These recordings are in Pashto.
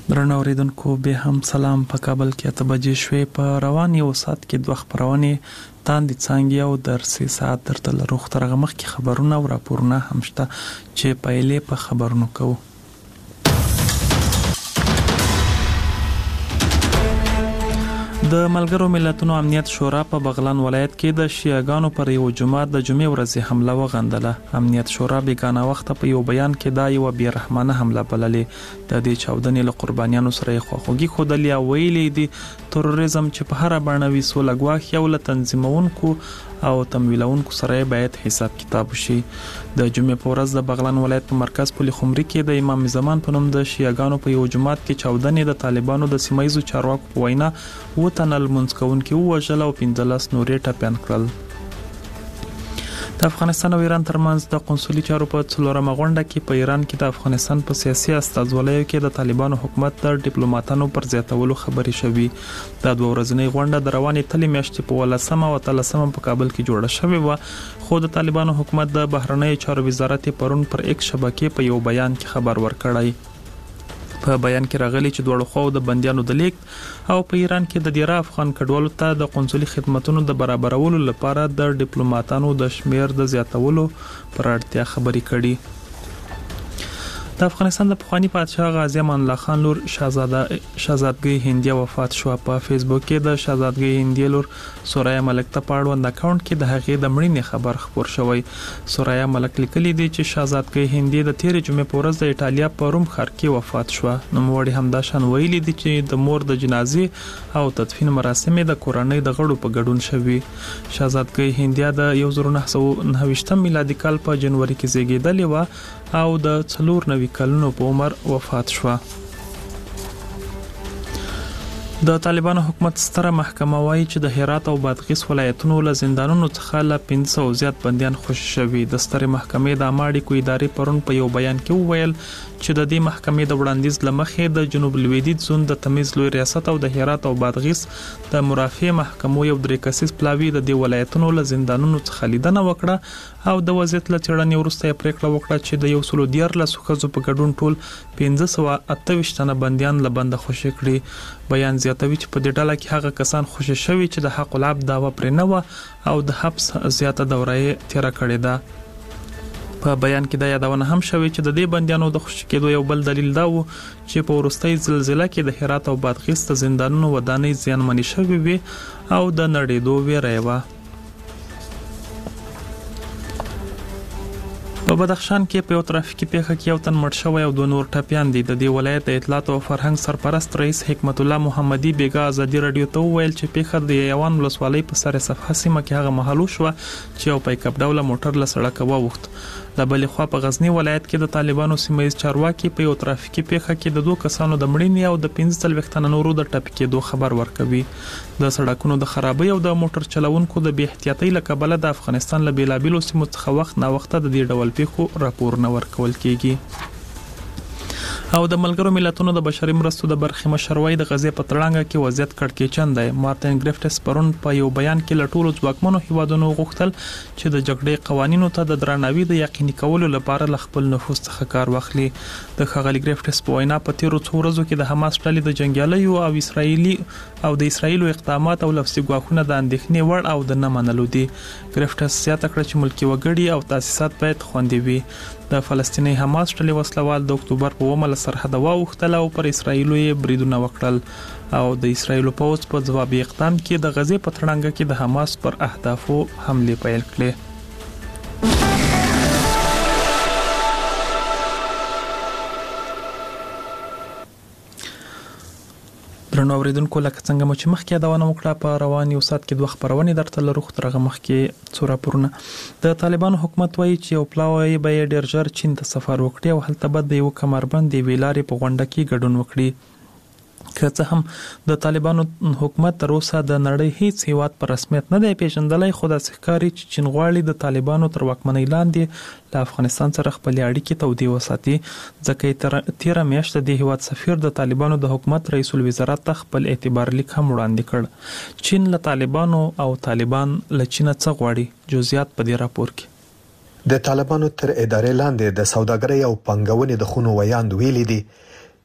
درنو اوریدونکو به هم سلام. په کابل کې 8 بجې شوې. په روان یو سات کې دوه خبرونه تاندې څنګه او درسي ساعت درته لروخ ترغه مخ کې خبرونه او راپورونه هم شته چې پایلې په خبرونو کوو. د ملګرو ملتونو امنیت شورا په بغلان ولایت کې د شیعاګانو پر یو جماعت د جمعې ورځې حمله وغندله. امنیت شورا بیگانه وخت په یو بیان کې دا یو بیرحمانه حمله بللې. د دې چاودنې له قربانیانو سره خواخوږي خودلې او ویلې دي تروریزم چې په هر بڼوي سولګواخ یو له تنظیمونکو او تمویلونکو سره باید حساب کتاب وشي. د جمعې په ورځ د بغلان ولایت په مرکز پل خمري کې د امام زمان په نوم د شیعاګانو په یو جماعت کې چاودنې د طالبانو د سیمایزو چارواکو په وینا وطنل منځکونکو وژل او 15 نورې ټپيان کړل. د افغانستان او ایران ترمنځ د قونسلي چارو په څلورمه غونډه کې په ایران کې د افغانستان په سیاسي استازولیو کې د طالبانو حکومت د ډیپلوماټانو پر زیاتولو خبرې شوې. د دوه ورځنۍ غونډه د روانې تلې میاشتې په 13 او 13 په کابل کې جوړه شوې و، خو د طالبانو حکومت د بهرنی چارو وزارت پرون پر ایکس شبکې په یو بیان کې خبر ورکړی. په بیان کې راغلي چې دوه خو د بنديانو د لیک او په ایران کې د ډیره افغان کډوالو ته د قونسلي خدماتو د برابرولو لپاره د ډیپلوماټانو د شمیر د زیاتولو پر اړتیا خبرې کړي. د افغانستان د پخوانی پادشاه غازی امان الله خان لور شاهزادګۍ هندیه وفات شو. په فیسبوک کې د شاهزادګۍ هندیه لور سوریا ملک ته پاړوند اکاونټ کې د هغې د مړینې خبر خبر شوی. سوریا ملک لیکلي دی چې شاهزادګۍ هندیه د 13 جمعې په ورځ د ایټالیا په روم ښار کې وفات شو. نوموړي همدا شان ویلي دي چې د مور د جنازې او تدفین مراسم د کورنۍ د غړو په ګډون شوي. شاهزادګۍ هندیه د 1929 میلادي کال په جنوري کې زیږیدلې و او د 94 کلونو په عمر وفات شو. د طالبانو حکومت ستره محکمه وایي چې د هرات او بادغیس ولایتونو له زندانونو څخه له 500 زیات بنديان خوشي شوي. د ستره محکمې د اماړي کو ادارې پرون په یو بیان کې وویل چې د دې محکمې د وړاندیز لمخې د جنوب لویدیځ زون د تمیز لوی ریاست او د هرات او بادغیس د مرافع محکمو یو درې کسیز پلاوی د دې ولایتونو له زندانونو څخه لیدنه وکړه او د وضعیت له چړنې وروسته پریکړه وکړه چې د 114 خزو په ګډون ټول 1528 تنه بنديان له بند خوشي کړي. بیان زیاتوي چې په دې ډله کې هغه کسان خوشي شوي چې د حق العب داوا پرې نه و او د حبس زیاته دوره یې تیر کړې ده. په بیان کې دا یادونه هم شوې چې د دې بنديانو د خوشي کېدو یو بل دلیل دا و چې په ورستۍ زلزلې کې د هرات او بادغیس د زندانونو ودانۍ زیانمنې شوې وي او د نړېدو ویره و. په بدخشان کې په یو ترافیکي پیښه کې یو تن مړ شوی او 2 نور ټپيان دي. د دې ولایت د اطلاعات او فرهنګ سرپرست رئیس حکمت الله محمدي بیګا ازادي رادیو ته ویل چې پیښه د یوان ولسوالۍ په سر صفحه سیمه کې هغه محلو شو چې یو پایک اپ ډوله موټر له سړک ووخت. د بلې خوا په غزنی ولایت کې د طالبانو سیمایي چارواکي په یو ترافیکي پیښه کې د 2 کسانو د مړینې او د 15 تنو نورو د ټپي کېدو خبر ورکوي. د سړکونو د خرابۍ او د موټر چلوونکو د بې احتیاطۍ له کبله د افغانستان له بیلابیلو سیمو څخه وخت نه وخت د دې ډول پیښو راپور نه ورکول کیږي. او د ملګرو ملتونو د بشري مرستو د برخې مشروي د غزې په تړانګه کې وضعیت کړکېچن دی. مارټین ګریفټس پرون په یو بیان کې لټولو ځواکمنو هیوادونو غوښتل چې د جګړې قوانینو ته د درناوي د یقیني کولو لپاره ل خپل نفوذ څخه کار واخلي. د ښاغلي ګریفټس په وینا په تیرو څو ورځو کې د حماس ډلې د جنگیالیو او اسرایلو اقدامات او لفظي ګواښونه د اندېښنې وړ او د نه منلو دي. ګریفټس زیاته کړه چې ملکی وګړي او تاسیسات باید خوندي وي. د فلسطیني حماس ډلې وسلوال د اکتوبر په 1 سرحد واوښتل او پر اسرایلو یې بریدونه وکړل او د اسرایلو پوځ په ځوابي اقدام کې د غزې په تړانګه کې د حماس پر اهدافو حمله پیل کړې. درنو اوریدونکو لکه څنګه مو چې مخکې یادونه وکړه په روان یو سات کې دوه خبرونه درته لروخ ترغه مخکې څو راپورونه. د طالبانو حکومت وایي چې یو پلاوی به ډیر ژر چین ته سفر وکړي او هلته به د یو کمربند دی ویلارې په غونډه کې ګډون وکړي. که څه هم د طالبانو حکومت تر اوسه د نړۍ هیڅ هیواد په رسمیت نه دی پیژندلی، خو د ښکاری چې چین غواړي د طالبانو تر واکمنۍ لاندې له افغانستان سره خپل اړیکې تودې وساتي، ځکه تیر میاشت د هیواد سفیر د طالبانو د حکومت رئیس الوزرا ته خپل اعتبار لیک هم وړاندې کړ. چین له طالبانو او طالبان له چین څخه غواړي، جزئیات په دې راپور کې. د طالبانو تر ادارې لاندې د سوداګرۍ او پانګونې د خونو ویاند ویلي دي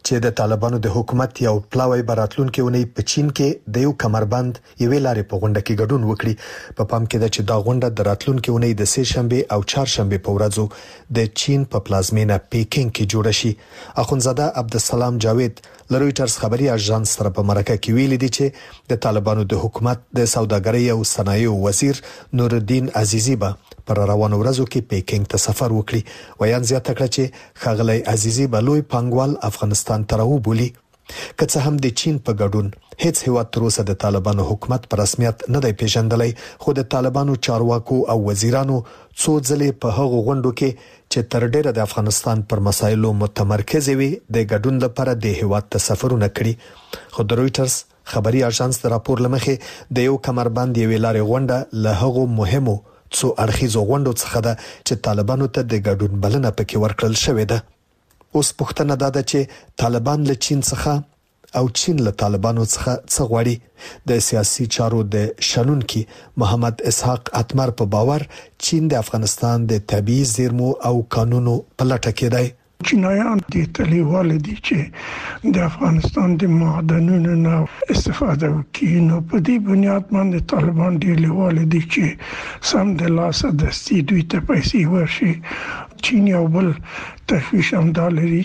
چې د طالبانو د حکومت یو پلاوی براتلونکو ونی په چین کې د یو کمربند یوې لارې په غونډه کې ګډون وکړي. په پام کې ده چې دا غونډه د راتلونکو ونی د سه شنبه او چهارشنبه په ورځو د چین په پلازمینه پیکینګ کې جوړ شي. اخونزاده عبدالسلام جاوید لرویټرز خبري اژانس سره په مرکه کې ویلي دي چې د طالبانو د حکومت د سوداګرۍ او صنایعو وزیر نورالدین عزیزی به پر روانو ورځو کې پیکینګ ته سفر وکړي. ویان زیاته کړه چې ښاغلی عزیزی به لوی پانګوال افغانستان ته راوبولي. که څه هم د چین په ګډون هیڅ هیواد تر اوسه د طالبانو حکومت په رسمیت نه دی پیژندلی، خو د طالبانو چارواکو او وزیرانو څو ځلې په هغو غونډو کې چې تر ډیره د افغانستان پر مسایلو متمرکز وي د ګډون لپاره د هیواد ته سفرونه کړي. خو د رویټرز خبري اژانس د راپور لمخې د یو کمربند یوې لارې غونډه له هغو مهمو څو اړخیزو غونډو څخه ده چې طالبانو ته د ګډون بلنه پکې ورکړل شوې ده. اوس پوښتنه ده چې طالبان له چین څخه او چین له طالبانو څخه څه غواړي. د سیاسي چارو د شنونکي محمد اسحاق اتمر په باور چین د افغانستان د طبيعي زیرمو او قانونو په لټه کې دی. چینایان د تلیوال دي چې د افغانستان د معدنونو نه استفاده وکړي، نو په دې بنیاد باندې طالبان د لیوال دي چې سم د لاسه دستي دوی ته پیسې ورشي. چین یو بل تشویش هم دا لري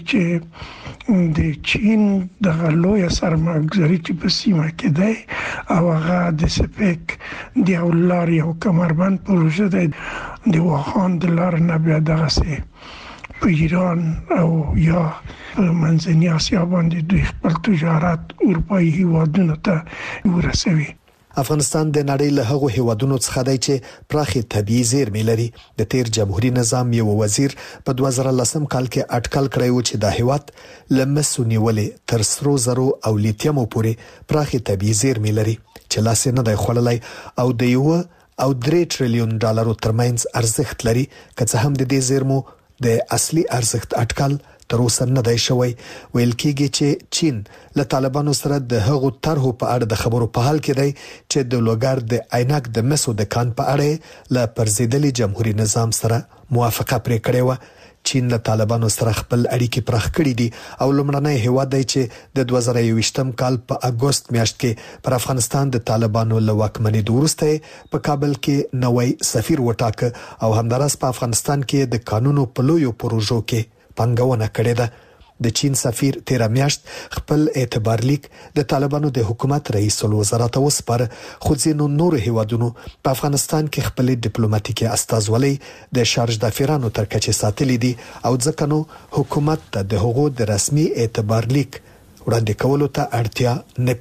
چې د چین د غلوی سرمایه‌ګذاري چې په سیمه کې دی او هغه د سپیک د اولار یو کمربند پروژه دی د واخان د لار نه بیا دغه سي په ایران او یا منځنۍ اسیا باندې د خپل تجارت اروپایي هیوادونو ته ورسوي. افغانستان د نړۍ له هغو هیوادونو څخه دی چې پراخي طبيعي زیرمې لري. د تیر جمهوریت نظام یو وزیر په 2010 کال کې اټکل کړی و چې د هیواد لمسو نیولې تر سرو زرو او لیتیم پورې پراخي طبيعي زیرمې لري چې لاس نه دی خړلای او د یو او 3 ټریلیون ډالرو ترمنځ ارزښت لري. که څه هم د دې زیرمو د اصلي ارزښت اټکل تر اوسه نه دی شوی. ویل کېږي چې چین له طالبانو سره د هغو طرحو په اړه د خبرو په حال کې دی چې د لوګر د عینک د مسو د کان په اړه له پرزیدلي جمهوریت نظام سره موافقه پرې کړې و. چین له طالبانو سره خپل اړیکې پراخ کړې دي او لومړنی هیواد دی چې د 2021م کال په اگست میاشت کې پر افغانستان د طالبانو له واکمنۍ وروسته په کابل کې نوې سفیر وټاکه او همدارس په افغانستان کې د قانونو په لویو پروژو کې پنګونه کړې ده. د چین سفیر تیر میاشت خپل اعتبار لیک د طالبانو د حکومت رئیس الوزرا ته وسپاره، خو ځینو نور هیوادونو په افغانستان کې خپل ډیپلوماټیکي استازولۍ د شارج دافیرانو تر کچې ساتلې دي او ځکه نو حکومت ته د هغو د رسمي اعتبار لیک وړاندې کولو ته اړتیا نه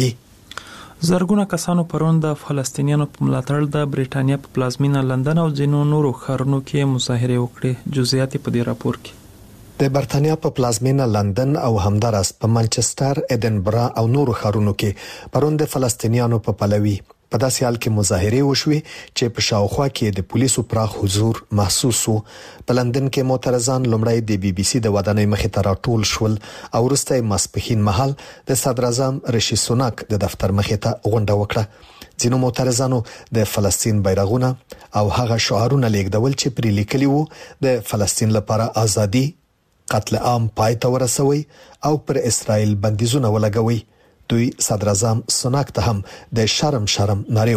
پیښیږي. زرګونه کسانو پرون د فلسطینیانو په ملاتړ د بریټانیا په پلازمینه لندن او ځینو نورو ښارونو کې مظاهره وکړې. جزئیات په دې راپور کې. د برتانیا په پلازمینه لندن او همدارس په منچستر، ایدنبرا او نورو ښارونو کې پرون د فلسطینیانو په پلوي په داسې حال کې مظاهره وشوي چې په شاوخوا کې د پولیسو پراخ حضور محسوس وو. په لندن کې معترضان لومړی د بي بي سي د ودانۍ مخې ته راټول شول او وروسته ماسپښین مهال د صدر اعظم رشي سوناک د دفتر مخې ته غونډه وکړه. ځینو معترضانو د فلسطین بیرغونه او هغه شعارونه لیکدول چې پرې لیکلي وو د فلسطین لپاره ازادي، قتل عام پای ته ورسوي او پر اسرائیل بندیزونه ولګوي. دوی صدر اعظم سوناک ته هم د شرم نارې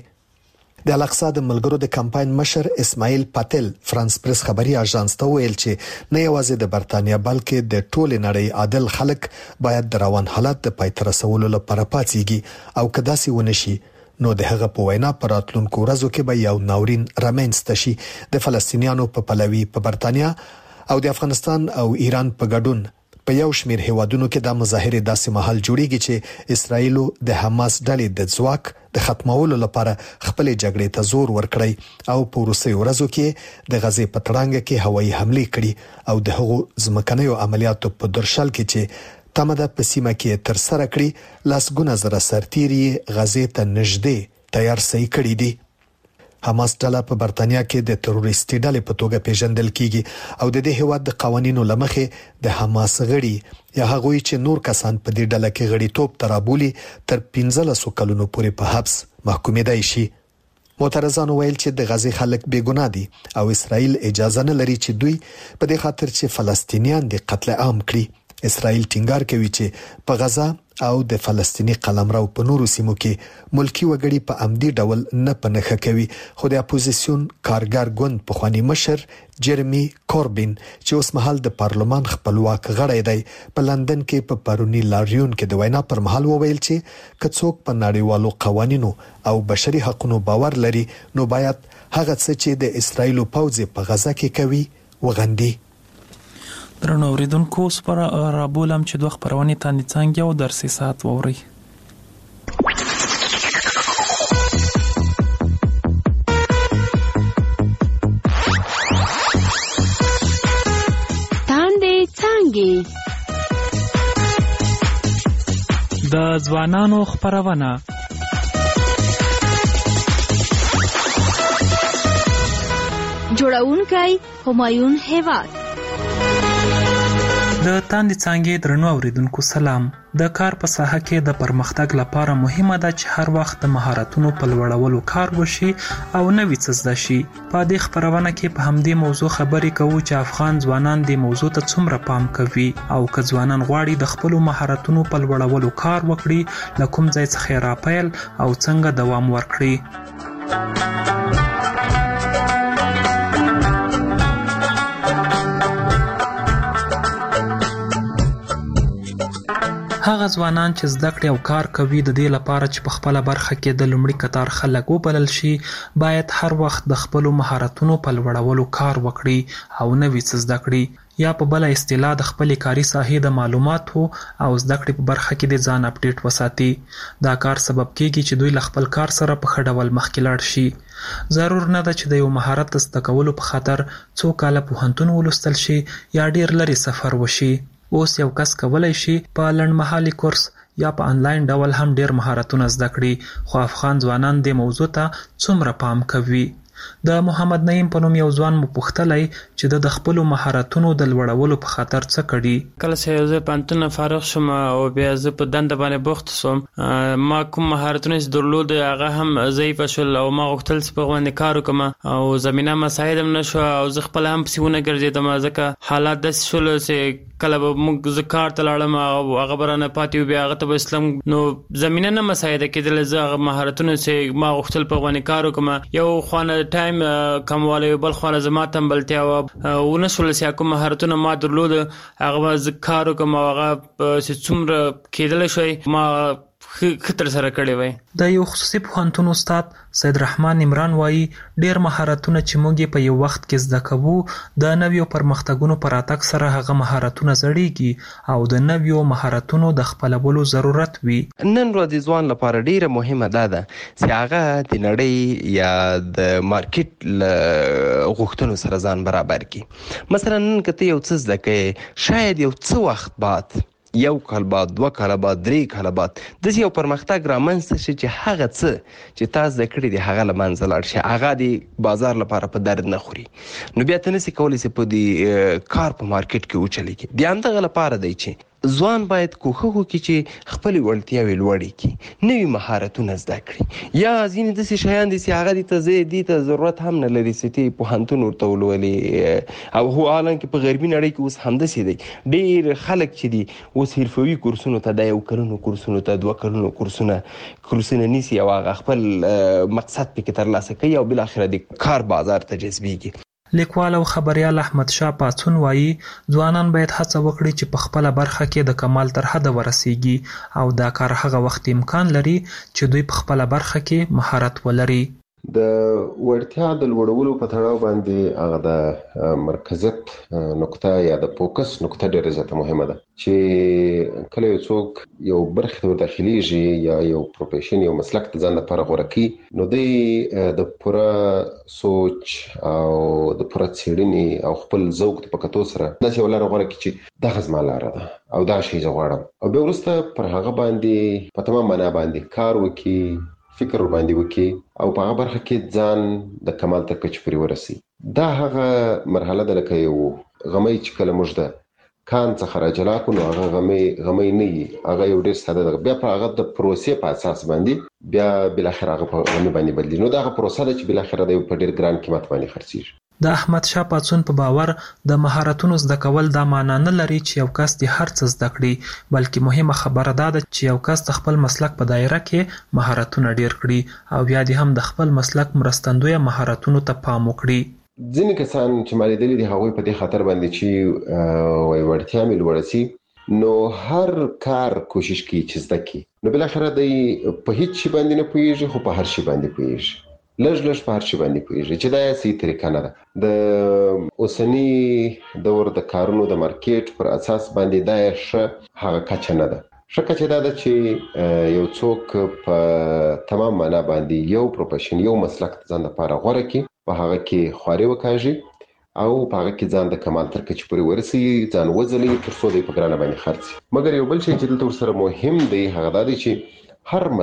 وهلې. د الاقصی د ملګرو د کمپاین مشر اسماعیل پاتل فرانس پریس خبري اژانس ته ویل چې نه یوازې د برتانیا بلکې د ټول نړۍ عادل خلک باید د روان حالت د پای ته رسولو لپاره پاتېږي او کداسي ونشي نو د هغه په وینا پر راتلونکو ورځو کې به یو ناورین رامنځته شي. د فلسطینیانو په پلوي په برتانیا او د افغانستان او ایران په ګډون په یو شمېر هیوادونو کې د مظاهره داسې محل جوړیږي چې اسرائیل د حماس ډلې د ځواک د ختمولو لپاره خپل جګړې ته زور ورکړي او په وروستیو ورځو کې د غزې په تړانګه کې هوایي حمله کړي او د هغو ځمکنیو عملیاتو په درشل کې چې تمه ده په سیمه کې تر سره کړي لاسګونه زره سرتیري غزې ته نږدې تیار سي کړي دي. حماس ډله په برتانیا کې د تروریستي ډلې په توګه پیژندل کیږي او د دې هیواد د قوانینو لمخې د حماس غړي یا هغوی چې نور کسان په دې ډله کې غړیتوب ترابولي تر 15 کلونو پورې په حبس محکومېدای شي. معترضانو ویل چې د غزې خلک بې ګناه دي او اسرائیل اجازه نه لري چې دوی په دې خاطر چې فلسطینیان د قتل عام کړي اسرائیل ټینګار کوي چې په غزا او د فلسطینی قلمرو په نورو سیمو کې ملکی وګړي په عمدي ډول نه پنهخه کوي. خو د اپوزیسیون کارګر ګوند په خواني مشر جرمی کوربین چې اوس مهال د پارلمان خپلواک غړی دی په لندن کې په پرونی لاریون کې د وینا پر مهال وویل چې کڅوک په نړیوالو قوانینو او بشري حقوقو باور لري نو باید هغه څه چې د اسرایل پوځ په غزا کې کوي وغندي. درنو اوریدونکو سپر رابولم چې دوه خبرونه تاندې څنګه او درسي ساعت ووري. تاندې څنګه د ځوانانو خبرونه جوړونکي همایون هیواد. د تاندې څنګه درنو اوریدونکو سلام. د کار په ساحه کې د پرمختګ لپاره مهمه ده چې هر وخت د مهارتونو په لوړولو کار وشي او نوې څه زده شي. په دې خبرونه کې په همدې موضوع خبرې کوو چې افغان ځوانان د موضوع ته څومره پام کوي او که ځوانان غواړي د خپل مهارتونو په لوړولو کار وکړي له کوم ځای څخه راپیل او څنګه دوام ورکړي. هغه ځوانان چې زده کړې او کار کوي د دې لپاره چې په خپل برخه کې د لومړي قطار خلک وبلل شي باید هر وخت د خپل مهارتونو په لوړولو کار وکړي او نوې څه زده کړي یا په بل اصطلاح د خپل کاري ساحې د معلوماتو او زده کړې په برخه کې د ځان اپډیټ وساتي. دا کار سبب کیږي چې دوی له خپل کار سره په ښه ډول مخکې لاړ شي. ضرور نه ده چې د یو مهارت زده کولو په خاطر څو کاله پوهنتون ولوستل شي یا ډیر لري سفر وشي. اوس یو کس کولای شي په لنډمهالي کورس یا په انلاین ډول هم ډیر مهارتونه زده کړي. خو افغان ځوانان د موضوع ته څومره پام کوي؟ د محمد نعیم په نوم یو ځوان مو پوښتلی چې د خپل مهارتونو د لوړولو په خاطر څه کړي. کله چې زه پانتون فارغ شوم او بیا زه په دنده باندې بوخت شوم ما کوم مهارتونه چې درلود هغه هم ضعیف شول او ما غوښتل چې په باندې کار وکم او زمينه مساعد هم نشو او زه خپل هم پسونه ګرځیدم ځکه حالات د شول چې کله به موږ زکار تلاړم او هغه برانه پاتې بیا هغه ته اسلام نو زمينه نه مساعد کېدل زه مهارتونه چې ما غوښتل په باندې کار وکم یو خوانه ټایم کمواله بل خوانه زما تنبلتیا او ونشول چې کوم مهارتونه ما درلود هغه زکار وکم هغه چې څومره کېدل شوی ما خطر سره کړی وای. د یو خصوصي پوهنتون استاد سید رحمان عمران وایي ډیر مهارتونه چې موږ په یو وخت کې زده کوو د نویو پرمختګونو پر اتک سره هغه مهارتونه زړیږي او د نویو مهارتونو د خپلولو ضرورت وي. نن ورځ ځوان لپاره ډیره مهمه ده چې هغه د نړۍ یا د مارکیټ غوښتنو سره ځان برابر کړي. مثلا نن کته یو څه زده کوي شاید یو څه وخت بعد یو کال بعد 2 کال بعد 3 کال بعد د یو پرمختګ رامنځته شي چې هغه څه چې تاسو د کړی دی هغه لمنځه لاړ شي هغه د بازار لپاره په درد نه خوري نو بیا ته نسی کولی چې په دې کار په مارکیټ کې وچلیږي. د همدغه لپاره دی چې ځوان باید کوښښ وکړي چې خپل وړتیاوې لوړې کړي نوي مهارتونه زده کړي یا ځینې داسې شیان دي چې هغه دې ته ضرورت هم نه لري چې ته پوهنتون ورته ولولې او هو حالانکه په غربي نړۍ کې اوس همداسې دی ډېر خلک چې دي اوس حرفوي کورسونو ته د 1 کلونو کورسونو ته 2 کلونو کورسونه نیسي او هغه خپل مقصد پکې ترلاسه کوي او بالاخره د کار بازار ته جذبېږي. لیکوال او خبريال احمد شاه پاڅون وایي ځوانان باید هڅه وکړي چې په خپل برخه کې د کمال تر حد ورسیږي او دا کار هغه وخت امکان لري چې دوی په خپل برخه کې مهارت ولري. د ورتیا د لوړولو په تړاو باندې هغه د مرکزیت نقطه یا د فوکس نقطه ډېره زیاته مهمه ده چې کله یو څوک یو برخه ته داخليږي یا یو پروفیشن یو مسلک ته ځان لپاره غوړه کوي نو د پوره سوچ او د پوره څېړنې او خپل ذوق په کتو سره داسې ولر غوړه کوي چې دغه زما لاره ده او دا شی زه غواړم او به ورسته پر هغه باندې په تمام معنا باندې کار وکړي فکر باندې وکي او په هغه برخه کې ځان د کمال تر کچې پورې ورسي. دا هغه مرحله ده لکه یو غمی چې کله موږ د کان څخه راجلا کړو نو هغه غمی نه وي هغه یو ډېر ساده ده بیا په هغه د پروسې په اساس باندې بیا بل اخر هغه په غمی باندې بدلی نو دا هغه پروسه ده چې بل اخر د په ډېر ګران قیمت باندې خرڅیږي. د احمد شاه پاڅون په باور د مهارتونو زده کول دا معنا نه لري چې یو کس د هر څه زده کړي، بلکې مهمه خبره ده چې یو کس د خپل مسلک په دایره کې مهارتونه ډیر کړي او بیا هم د خپل مسلک مرستندوی مهارتونو ته پام وکړي. ځینې کسان چې ما لیدلي دي هغوی په دې خاطر باندې چې وایي وړتیا مې لوړه سي، نو هر کار کوشش کوي چې زده کړي، نو بالاخره دی په هیڅ شي باندې نه پوهیږي خو په هر شي باندې پوهیږي، لږ په هر شي باندې پوهیږي چې دا صحیح طریقه نه ده. د اوسنی دور د کارونو د مارکیټ پر اساس باندې دا ښه هغه کچه نه ده. ښه کچه دا ده چې یو څوک په تمام معنا باندې یو پروفیشن یو مسلک ځان لپاره غوره کړي، په هغه کې خواري وکاږي او په هغه کې ځان د کمال تر کچې پورې ورسوي، ځان وځلوي تر څو دی په ګرانه باندې خرڅ. مګر یو بل شی چې دلته ورسره مهم دی هغه دا دی چې هر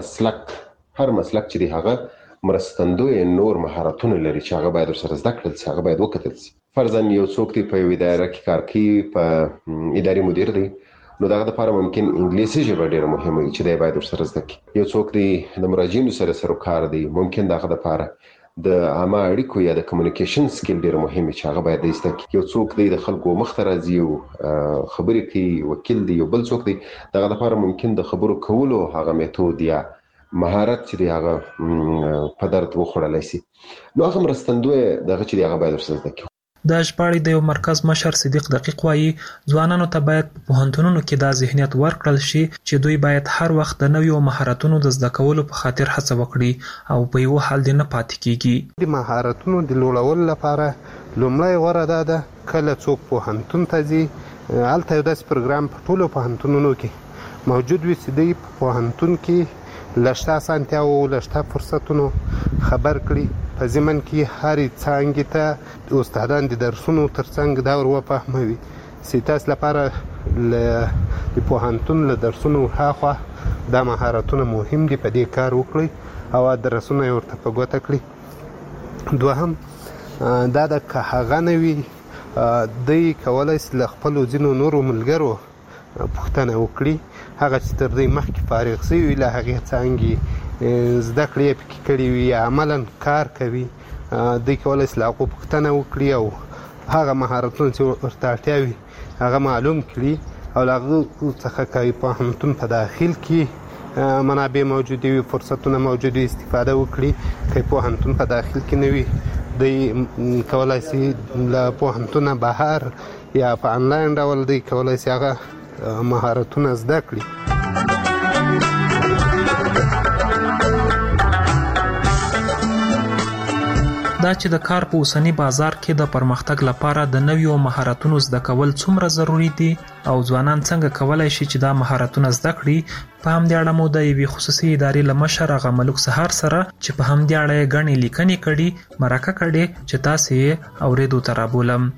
مسلک چې دی هغه مرستندوی نور مهارتونه لري چې هغه باید ورسره زده کړل شي، هغه باید وکتل شي. فرضاً یو څوک دی په یو اداره کې کار کوي، په اداري مدیر دی، نو دغه لپاره ممکن انګلیسي ژبه ډیره مهمه وي چې دی باید ورسره زده کړي. یو څوک دی د مراجعینو سره کار دی، ممکن دغه لپاره د عامه اړیکو یا د کمیونیکیشن سکیل ډیره مهمه چې هغه باید زده کړي. یو څوک دی د خلکو مخ ته راځي او خبرې کوي، وکیل دی. یو بل څوک دی دغه لپاره ممکن د خبرو کولو هغه میتود یا مهارت چې دی هغه په درد وخوړلی شي، نو هغه مرستندوی دغه چې دی هغه باید ورسره زده کړي. د ژباړې د یو مرکز مشر صدیق دقیق وایي ځوانانو ته باید په پوهنتونونو کې دا ذهنیت ورکړل شي چې دوی باید هر وخت د نویو مهارتونو د زده کولو په خاطر هڅه وکړي او په یو حال دې نه پاتې کیږي. د مهارتونو د لوړولو لپاره لومړی غوره ده کله څوک پوهنتون ته ځي، هلته یو داسې پروګرام په ټولو پوهنتونونو کې موجود وي چې دوی په پوهنتون کې لشته اسانتیاو لشته فرصتونو خبر کړي، په ضمن کې هرې څانګې ته استادان د درسونو ترڅنګ دا ور وفهموي چې تاسو لپاره د پوهنتون له درسونو هاخوا دا مهارتونه مهم دي، په دې کار وکړئ او درسونه یې ورته په ګوته کړي. دوهم دا د که هغه نه وي دوی کولی شي له خپلو ځینو نورو ملګرو پوښتنه وکړي، هغه چې تر دوی مخکې فارغ شوي وي له هغې څانګې زده کړې یې پکې کړي وي یا عملا کار کوي، دوی کولی شي له هغو پوښتنه وکړي او هغه مهارتونه چې ورته اړتیا وي هغه معلوم کړي او له هغو څخه که پوهنتون په داخل کې منابع موجودې وي، فرصتونه موجود وي، استفاده وکړي. که پوهنتون په داخل کې نه وي دوی کولی شي له پوهنتونه بهر یا په انلاین ډول دوی کولی شي هغه مهارتونه زده کړي. دا چې د کار په اوسنی بازار کې د پرمختګ لپاره د نویو مهارتونو زده کول څومره ضروری دي او ځوانان څنګه کولای شي چې دا مهارتونه زده کړي، په همدې اړه مو د یوې خصوصي ادارې له مشر هغه ملک سهار سره چې په همدې اړه یې ګڼې لیکنې کړي مرکه کړې چې تاسې یې اورېدو ته رابولم.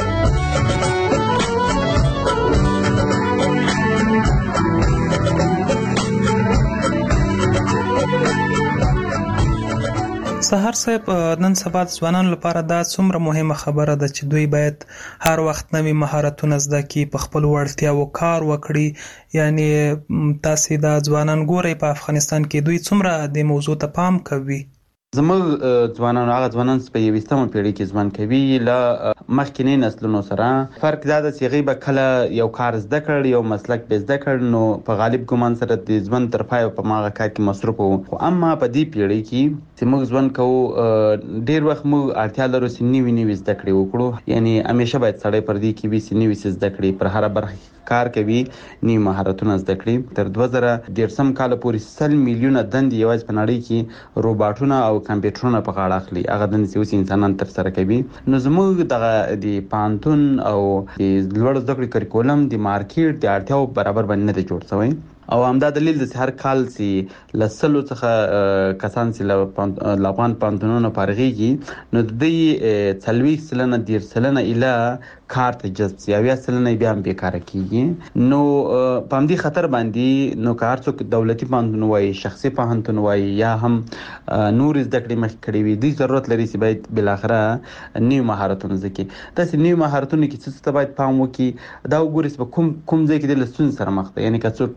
سهار صاحب، نن سبا د ځوانانو لپاره دا څومره مهمه خبره ده چې دوی باید هر وخت نوي مهارتونه زده کړي، په خپل وړتیاو کار وکړي. یعنی تاسې دا ځوانان ګورئ په افغانستان کې دوی څومره د موضوع ته پام کوي؟ زموږ ځوانانو هغه ځوانان چې په 21مه پیړۍ کې ژوند کوي له مخکینی نسلونو سره فرق دا ده چې هغوی به کله یو کار زده کړ، یو مسلک به زده کړ، نو په غالب ګمان سره د ژوند تر پایه په هماغه کار کې مصروف وو. خو اما په دې پیړۍ کې چې موږ ژوند کوو ډېر وخت موږ اړتیا لرو چې نوي زده کړې وکړو. یعنی همیشه باید سړی پر دې کې وي چې نوي څه زده کړي، پر هره برخه کار کوي، نوي مهارتونه زده کړي. تر 2013 کال پورې 100 میلیونه دندې یوازې په نړۍ کې روباټونه او کمپیوټرونه په غاړه اخلي، هغه دندې چې اوس انسانان ترسره کوي. نو زموږ دغه د پوهنتون او د لوړو زده کړې کریکولم د مارکیټ د اړتیاو برابر باندې نه دی جوړ شوی او همدا دلیل دی چې هر کال چې له 100 څخه کسان چې له افغان پوهنتونونو فارغېږي نو د دوی 40% 10% اله کار ته جذب شي، 80% بیا هم بیکاره کېږي. نو په همدې خطر باندې نو که هر څوک دولتي پوهنتون وایي، شخصي پوهنتون وایي یا هم نور زده کړې مخکې کړې وي، دوی ضرورت لري چې باید بالاخره نوي مهارتونه زده کړي. داسې نوي مهارتونه کې څه ته باید پام وکړي، دا وګورئ چې په کوم ځای کې د ستونزې سره مخ ده. یعنې که څوک فرض کړه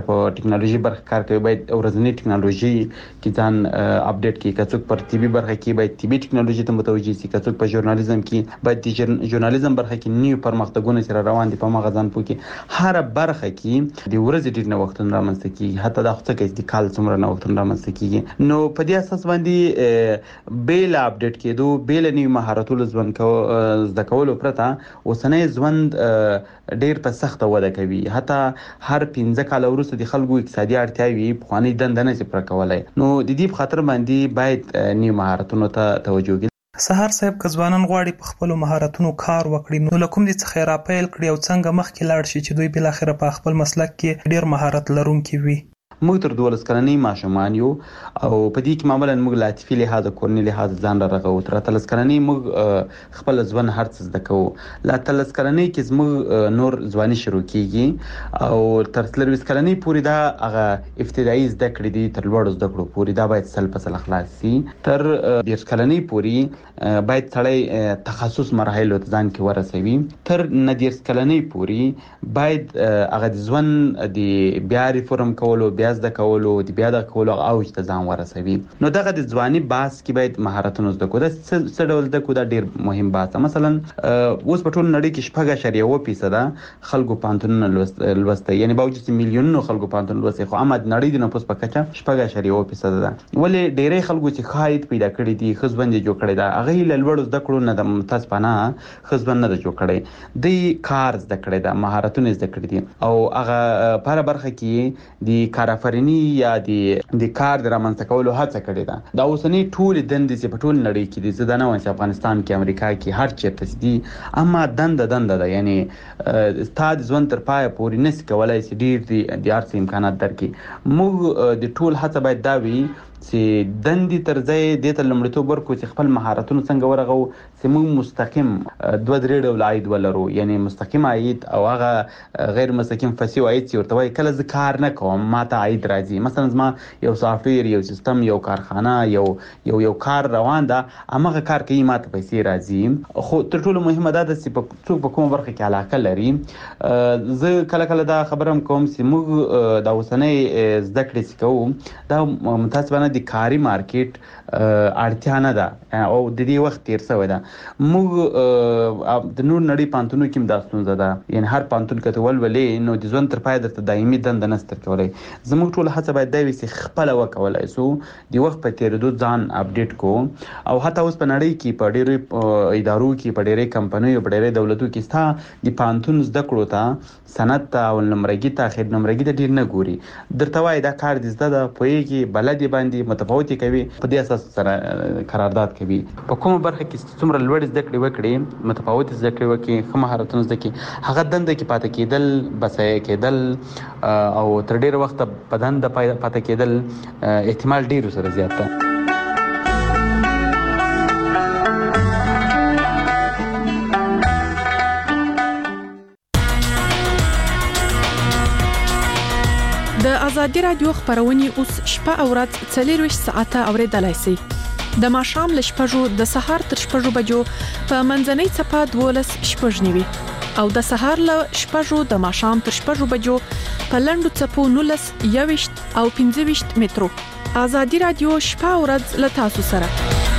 په ټیکنالوژي برخه کار کوي باید ورځنی ټیکنالوژي کې ځان اپډیټ کړي. که څوک پر طبي برخه کې باید طبي ټیکنالوژي ته متوجه شي. که څوک په ژورنالیزم کې باید د ژورنالیزم برخه کې نیو پرمختګونه سره روان دي په مغه ځان پوکي. هر برخه کې د ورځې ډیر نوښتونه رامنځته کیږي، حتی دا څه کې د کال څومره نوښتونه رامنځته کیږي. نو په دې اساس باندې بیل اپډیټ کېدو، بیل نیو مهارتونو زده کولو پرته اوسنۍ ژوند ډیر په سخته وده کوي. حتی هر 15 کال وروسته د خلکو اقتصادي اړتیاوې پخواني دنده نه شي پوره کولای. نو د دې په خاطر باندې باید نیو مهارتونو ته توجه وکړي. سهار صاحب که ځوانان غواړي په خپل مهارتونو کار وکړي نو لکه کوم دي څخه راپیل کړي او څنګه مخکې لاړ شي چې دوی بل اخر په خپل مسلک کې ډیر مهارت لرونکي وي. موږ تر 12 کلنۍ ماشومان یو او په دې کې معمولا موږ لاتفي لحاظ کورني لحاظ ځان رغو. تر 13 کلنۍ موږ خپل ځوان هر څه زده کوو. لا 13 کلنۍ کې موږ نور ځواني شروع کیږي او تر 13 کلنۍ پورې دا هغه ابتدایي زده کړې دي تر لوړ زده کړو پورې دا باید سل په سل خلاص شي. تر 10 کلنۍ پورې باید سړی تخصص مراحل ته ځان کې ورسوي. تر 19 کلنۍ پورې باید هغه د ژوند د بیا ریفورم کولو، بیا زده کولو، د بیا د کولو اوج ته ځان ورسوي. نو دغه د ځواني باس کې باید مهارتونه زده کړو. دا څه ډول زده کړو دا ډیر مهم باس. مثلا اوس په ټول نړۍ کې 4.1% خلکو پانتونونه لوسته، یعنی باوجود چې میلیونونو خلکو پانتون لوسته خو اما د نړۍ د نفوس په کچه 4.1% ده. ولې ډیری خلکو چې خاید پیدا کړی دي، خزبند جوړ کړی دا، هغه له لوړ زده کړو نه د متاسفانه خزبند نه جوړ کړی دی، کار زده کړی دا، مهارتونه زده کړی دي او هغه په برخه کې د کارآفرینی یا د کار د رامنځته کولو هڅه کړې ده. دا اوسنۍ ټول دندې چې په ټول نړۍ کې دي، زه دا نه وایم چې افغانستان کې، امریکا کې، هر چیرته دي، اما دنده ده. یعنی ستاسو ژوند تر پای پورې نس کولای شي ډیر د هر څه امکانات درکې. موږ د ټول هڅه باید دا وي چې دندې تر ځای د ته لمړیتوب ورکړو چې خپل مهارتونه څنګه ورغو چې موږ مستقیم 2-3 ډول عاید ولرو. یعنی مستقیم عاید او هغه غیر مستقیم فسیو عاید چې ورته وایي کله زه کار نه کوم ماته عاید راځي. مثلا زما یو سافټویر، یو سیستم، یو کارخانه، یو کار روان ده، همغه کار کوي ماته پیسې راځي. خو تر ټولو مهمه دا ده چې څوک په کومه برخه کې علاقه لري. زه کله دا خبرم کوم چې موږ د اوسنۍ زده کړې چې کوو دا متاسفانه د کاري مارکیټ اړتیا نه ده او د دې وخت تیر شوی ده. موږ د نور نړۍ پانتونو کې دا ستونزه ده، یعنی هر پانتون کته ولولې نو د ژوند تر پای درته دایمي دنده نستر کولای. زموږ ټول هڅه باید دا وي چې خپل وکولای سو د وخت په تیریدو ځان اپډیټ کو. او حتی اوس په نړۍ کې په ډېرو ادارو کې، په ډېرې کمپنیو، په ډېرې دولتو کې ستا د پانتون زده کړو ته، سند ته او نمرګي ته، خیر نمرګي ته ډیر نه ګوري. درته وایي دا کار دې زده ده، پوهېږي، بلد باندې متفاوتي کوي، په دې اساس سره قرارداد کوي. په کومه برخه کې څومره لوړ زده کړې وکړي، متفاوت زده کړې وکړي، ښه مهارتونه زده کړي، هغه دنده کې پاتې کېدل، بسایه کېدل او تر ډېر وخت په دنده پاتې کېدل احتمال ډېر سره زیات ده. د ازادي رادیو خبرونه اوس شپه او ورځ 24 ساعته اوریدلای شئ. د ماښام له 6 د سهار تر 6 بجو په منځنۍ چپه 12 شپږ نیوي او د سهار له 6 د ماښام تر 6 بجو په لندو چپو 19 21 او 25 مترو. ازادي رادیو شپه او ورځ له تاسو سره.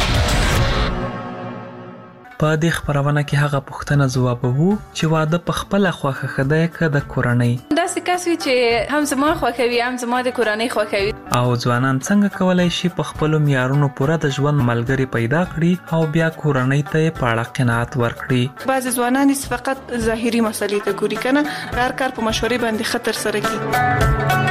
په دې خبرونه کې هغه پوښتنه ځوابوو چې واده په خپل خوخه خدای ک د کورنۍ دا څه کسوي چې هم زما خوخوي، هم زما د کورنۍ خوخوي. او ځوانان څنګه کولای شي په خپل معیارونو پوره د ژوند ملګری پیدا کړي او بیا کورنۍ ته په اړه قناعت ورکړي. بعض ځوانان فقط ظاهري مسلې ته ګوري کنه، هر کار په مشورې باندې خطر سره کوي.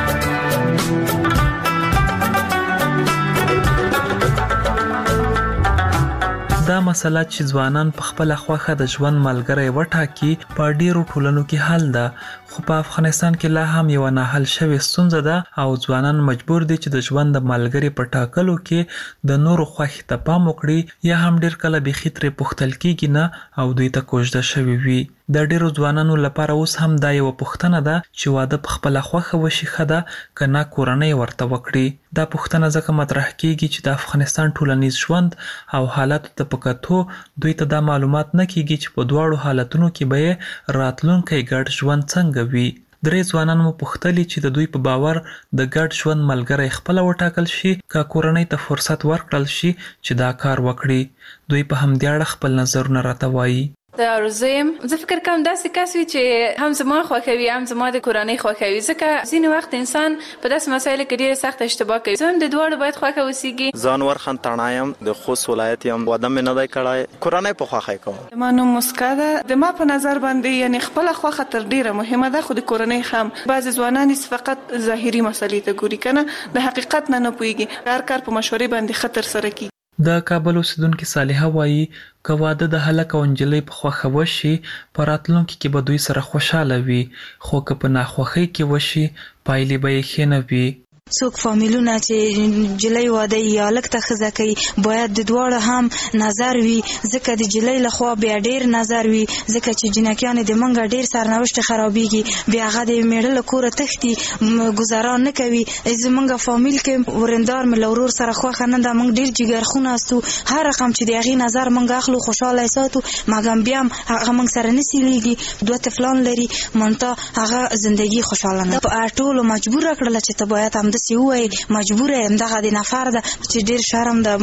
دا مسله چې ځوانان په خپل خوخه د ژوند ملګری وټاکي په ډیرو ټولنو کې حل ده، خو په افغانستان کې لا هم یو نه حل شوی ستونزه ده او ځوانان مجبور دي چې د ژوند ملګری په ټاکلو کې د نورو خوښ ته پام وکړي یا هم ډیر کله به خطر پختل کېږي نه او دوی ته کوژده شوی وي. د ډیرو ځوانانو لپاره اوس هم دا یو پوښتنه ده چې واده په خپل خوخه وشي خده کنا کورنۍ ورته وکړي. دا پوښتنه ځکه مطرح کیږي چې د افغانستان ټولنیز ژوند او حالات ته پکاتو دوی ته دا معلومات نه کیږي چې په دواړو حالتونو کې به راتلونکي ګډ ژوند څنګه وي. درې ځوانان مو پوښتلي چې د دوی په باور د ګډ ژوند ملګری خپل وټاکل شي که کورنۍ ته فرصت ورکړل شي چې دا کار وکړي. دوی په همدې اړه خپل نظرونه راته وایي. د ارزویم زه فکر کوم داسې کس وي چې هم زما خوښوي هم زما د کورنۍ خوښوي، ځکه ځینې وخت انسان په داسې مسایلو کې ډېره سخت اشتباه کوي. زه هم د دواړو باید خوښه اوسېږي. ځان ورخن تڼایم د خوست ولایت یم، واده مې نه دی کړی، کورنۍ په خوښۍ کوم. زما نوم مسکا ده. د ما په نظر باندې یعنی خپله خوښه تر ډېره مهمه ده، خو د کورنۍ هم. بعضې ځوانان فقط ظاهري مسلې ته ګوري کنه، د حقیقت نه پوهېږي. هر کار په مشورې باندې ښه ترسره کېږي. د کابل اوسیدونکي صالحه وایي که واده د هلک او نجلۍ په خوښه وشي په راتلونکي کې به دوی سره خوشحاله وي، خو که په ناخوښۍ کې وشي پایلې به یې ښې نه وي. څوک فامیلونه چې جلۍ واده یا هلک ته ښځه کوي باید د دواړو هم نظر وي، ځکه د جلۍ لخوا بیا ډېر نظر وي، ځکه چې جنکیانې د منګه ډېر سرنوشت خرابېږي، بیا هغه د میړه له کوره تښتي، ګزاران نه کوي. زمونږ فامیل کې ورندار مې له ورور سره خوښه نه ده، موږ ډېر جګرخونه استو، هر رقم چې د هغې نظر موږ اخلو خوشحاله یې ساتو، مګم بیا هم هغه موږ سره نه سیلیږي. 2 طفلان لري، منتها هغه زندگی خوشحاله نه. ټولو مجبوره کړله چې ته باید هم داسې ووایي، مجبوره یم، دغه د نفر ده چې ډېر شرم ده،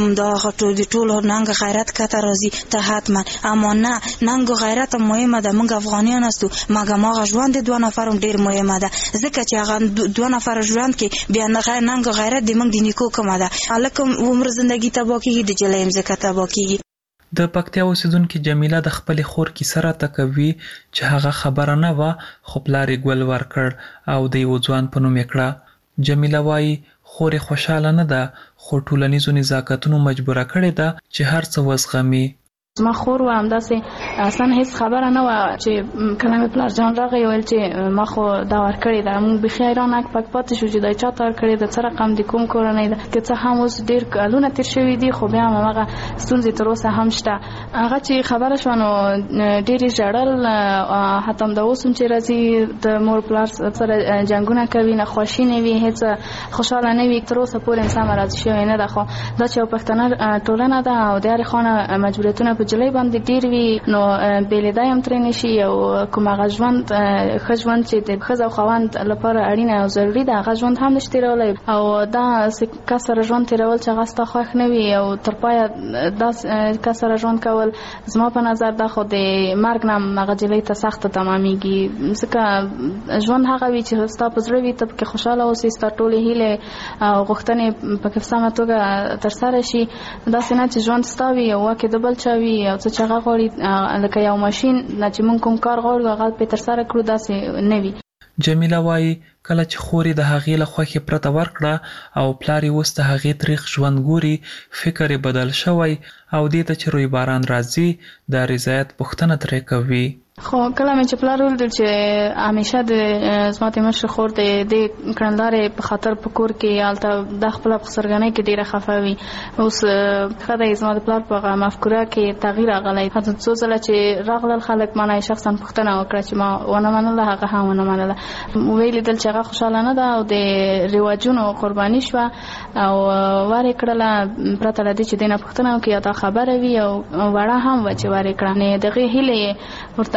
د ټولو ننګ غیرت کته راځي ته حتما. اما نه، ننګ و غیرت هم مهمه ده، موږ افغانیان هستو، مګم هغه ژوند د 2 نفر هم ډېر مهمه ده، ځکه چې هغه 2 نفر ژوند کې بیا ننګ و غیرت د موږ د نیکو کومه ده. هلک هم عمر زندګي تباه کېږي، د جلۍ هم ځکه تباه کېږي. د پکتیا اوسیدونکي جمیله د خپلې خور کیسه راته کوي چې هغه خبره نه وه خو پلار یې ګل ورکړ او د یوه ځوان په نوم یې کړه. جمیله وایي خور یې خوشحاله نه ده خو ټولنیزو نزاکتونو مجبوره کړې ده چې هر څه وزغمي. زما خور و همداسې اصلا هیڅ خبره نه وه چې کله مې پلار جان راغی ویل چې ما خو دا ورکړې ده. موږ بیخي حیران اک پک پاتې شو چې دا چا ته ورکړې ده، څه رقم د کوم کورنۍ ده، که څه هم اوس ډېر کلونه تېر شوي دي خو بیا هم هماغه ستونزې تر اوسه هم شته. هغه چې خبره شوه نو ډېر یې ژړل، حتی همدا اوس هم چې راځي د مور پلار سره جنګونه کوي، نخواشي نه وي، هېڅ خوشحاله نه وي، تر اوسه پورې هم سمه راضي شوې نه ده. خو دا چې یو پښتنه ټولنه ده او د هرې خوا مجبوریتونه جلۍ باندې ډیر وي نو بیلیدا هم ترې نشي، او کوم هغه ژوند ښه ژوند چې د ښځه او خاوند لپاره اړینه او ضروري ده هغه ژوند هم نشي تېرولی، او دا کس سره ژوند تېرول چې هغه ستا خوښ نه وي او تر پایه دا کس سره ژوند کول زما په نظر دا خو د مرګ نه هغه جلۍ ته سخته تمامیږي، ځکه ژوند هغه وي چې ستا په زړه وي، ته پکې خوشحاله اوسې، ستا ټولې هیلې او غوښتنې پکې په سمه توګه ترسره شي. داسې نه چې ژوند ستا وي او واک د بل چا وي او څه چې هغه غواړي لکه یو ماشین نه چې موږ کوم کار غواړو هغه پرې ترسره کړو، داسې نه وي. جمیله وایي کله چې خور یې د هغې له خوښې پرته ورکړه او پلار یې اوس د هغې تریخ ژوند ګوري، فکر یې بدل شوی او دې ته چې روی باران راځي د رضایت پوښتنه ترې کوي. خو کله مې چې پلار ولیدل چې همیشه د زما د مشر خور د دې کړندارې په خاطر په کور کې هلته د خپله په سرګنۍ کې ډېره خفه وي، اوس ښه دی زما د پلار په هغه مفکوره کې تغییر راغلی. حتی څو ځله چې راغلل خلک ما نه شخصا پوښتنه وکړه چې ما ونه منله، هغه هم ونه منله. ویې لیدل چې هغه خوشحاله نه ده او د رواجونو قرباني شوه او ور یې کړله پرته له دې چې دې نه پوښتنه وکړي یا دا خبره وي او وړه هم وه چې ور یې کړه. د هغې هیلې یې ورته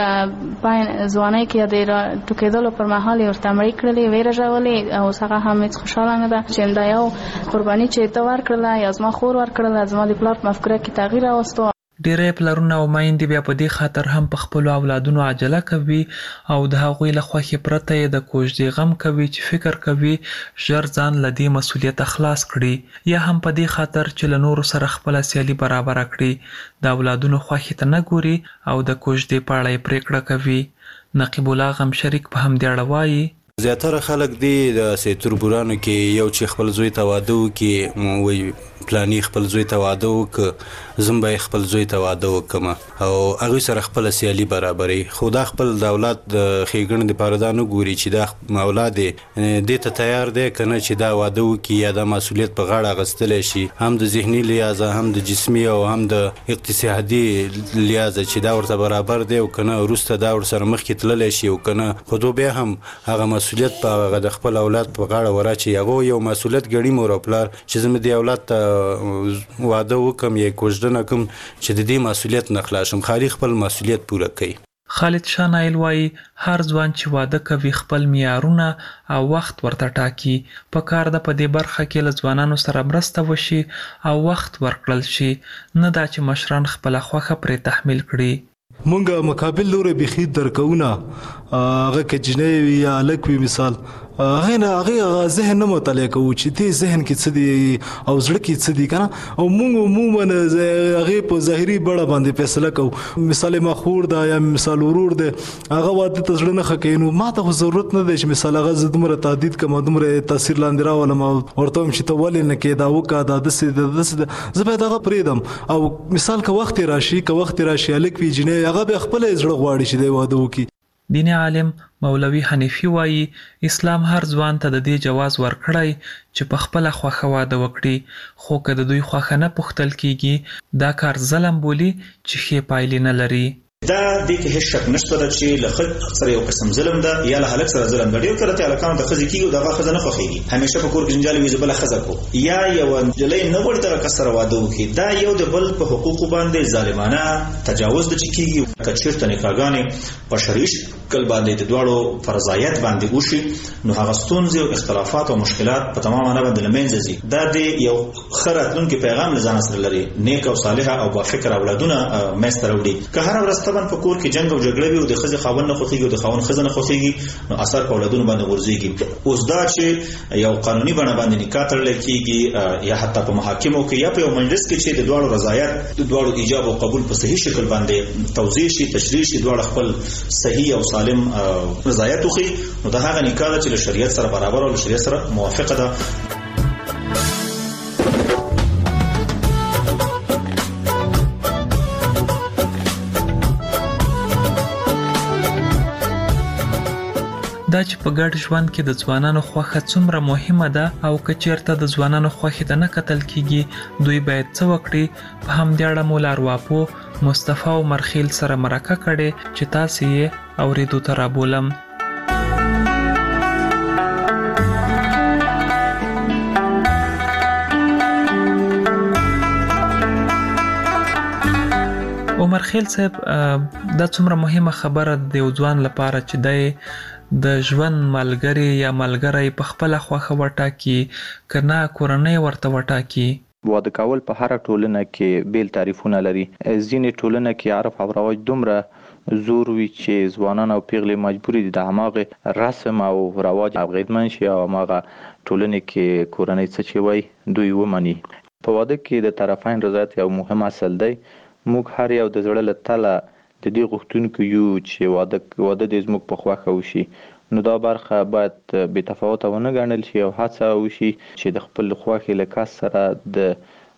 ځوانۍ کې د ټوکېدلو پر مهال یې ورته مړې کړلې، ویې رژولې او اوس هغه هم هېڅ خوشحاله نه ده چې دا یو قرباني چې ته ورکړله یا زما خور ورکړله زما د پلار په مفکوره کې تغییر راوستو. ډیری پلرونه او میندې بیا په دې خاطر هم په خپلو اولادونو عجله کوي او د هغوی له خوښې پرته یې د کوژدې غم کوي چې فکر کوي ژر ځان له دې مسؤلیته خلاص کړي، یا هم په دې خاطر چې له نورو سره خپله سیالي برابره کړي د اولادونو خوښې ته نه ګوري او د کوژدې په اړه یې پرېکړه کوي. نقیب الله غم شریک په همدې اړه وایي زیاتره خلک دی د تربورانو کې یو چې خپل زوی ته واده وکړي وایي پلانی خپل زوی ته واده وکړه زم به خپل زوی ته واده وکړم او هغوی سره خپله سیالي برابروي، خو دا خپل د اولاد د ښېګڼې دپاره دا نه ګوري چې دا اولاد دې ته تیار دی که نه چې دا واده وکړي یا دا مسؤلیت په غاړه اخیستلی شي، هم د ذهني لحاظه هم د جسمي او هم د اقتصادي لحاظه چې دا ورته برابر دی او که نه وروسته دا ورسره مخکې تللی شي او که نه خو دو بیا هم هغه مسؤلیت په هغه د خپل اولاد په غاړه وراچي، هغه یو مسؤلیت ګڼي مور او پلار چې زه مې دې اولاد ته واده وکم یا کوژده نه کوم چې د دې مسؤلیت نه خلاص شم، خالي خپل مسؤلیت پوره کوي. خالد شاه نایل وایي هر ځوان چې واده کوي خپل معیارونه او وخت ورته ټاکي. پکار ده په دې برخه کې له ځوانانو سره مرسته وشي او وخت ورکړل شي، نه دا چې مشران خپله خوښه پرې تحمیل کړي. مونږ مقابل لوري بخي درکونه هغه کې جنې وي یا الک وي مثال هغه ذهن نه مطالعه کوو چې دې ذهن کې څه دي او زړه کې څه دي کنه، او مونږ عموما هغه په ظاهري بړه باندې فیصله کوو. مثال ما خور دا یا مثال ورور دی هغه واده ته زړه نه خکې، نو ما ته ضرورت نه دی چې مثال هغه زه دومره تعدید کوم دومره تاثیر لاندې راولم او ورته هم چې ته ولې نه کې دا وکړه دا داسې زه باید هغه پرېږدم. او مثال که وخت راشي الک وي جنې هغه به خپل زړه غواړي چې دی واده وکړي. دیني عالم مولوي حنیفي وایي اسلام هر ځوان ته د دې جواز ورکړی چې په خپله خوښه واده وکړي، خو که د دوی خوښه نه پوښتل کیږي دا کار ظلم بولي چې ښې پایلې نه لري. دا د کې هیڅ شک نشته چې له خځې سره یو قسم ظلم ده یا له هلک سره ظلم ده. ډېر کله ته هلکانو د ښځې کېږي او دغه ښځه نه خوښېږي، همیشه په کور کې جنجال وي زه بله ښځه کړو، یا یوه نجلۍ نه غواړي دغه کس سره واده وکړي. دا یو د بل په حقوقو باندې ظالمانه تجاوز ده چې کېږي. که چېرته نکاحګانې په شرعي شکل باندې د دواړو فرضایت باندې وشي نو هغه ستونزې او اختلافات او مشکلات په تمامه نه باندې له منځه ځي. دا د یو ښه راتلونکي پیغام له ځانه سره لري، نیک او صالحه او بافکره اولادونه منځته راوړي. که هره ورځ طبعا په کور کې جنګ او جګړه وي او د ښځې خاوند نه خوښېږي او د خاوند ښځه نه خوښېږي نو اثر په اولادونو باندې غورځېږي. اوس دا چې یو قانوني بڼه باندې نکاح تړلی کېږي یا حتی په محاکمو کې یا په یو مجلس کې چې د دواړو رضایت د دواړو ایجاب او قبول په صحیح شکل باندې توضیح شي تشریح شي، دواړه خپل صحیح او سالم رضایت وښيي، نو دا هغه نکاح ده چې له شریعت سره برابر او له شریعت سره موافقه ده. دا چې په ګډ ژوند کې د ځوانانو خوښه څومره مهمه ده او که چېرته د ځوانانو خوښې ته نه کتل کیږي دوی باید څه وکړي. په همدې اړه مو لارواپو مصطفی عمر خیل سره مرکه کړې چې تاسې یې اورېدو ته رابولم. عمر خیل صاحب دا څومره مهمه خبره د یو ځوان لپاره چې دی د ژوند ملګری یا ملګری په خپله خوښه وټاکي که نه کورنۍ ورته وټاکي. واده کول په هره ټولنه کې بیل تعریفونه لري. ځینې ټولنه کې عرف او رواج دومره زور وي چې ځوانان او پیغلې مجبوري دي د هماغې رسم او رواج اغېزمن شي او هماغه ټولنې کې کورنۍ څه چې وایي دوی ومني. په واده کې د طرفین رضایت یو مهم اصل دی. موږ هر یو د زړه له تله د دې غوښتونکو یو چې واده دې زموږ په خوښه وشي، نو دا برخه باید بې تفاوته ونه ګڼل شي او هڅه وشي چې د خپل خوښې له کس سره د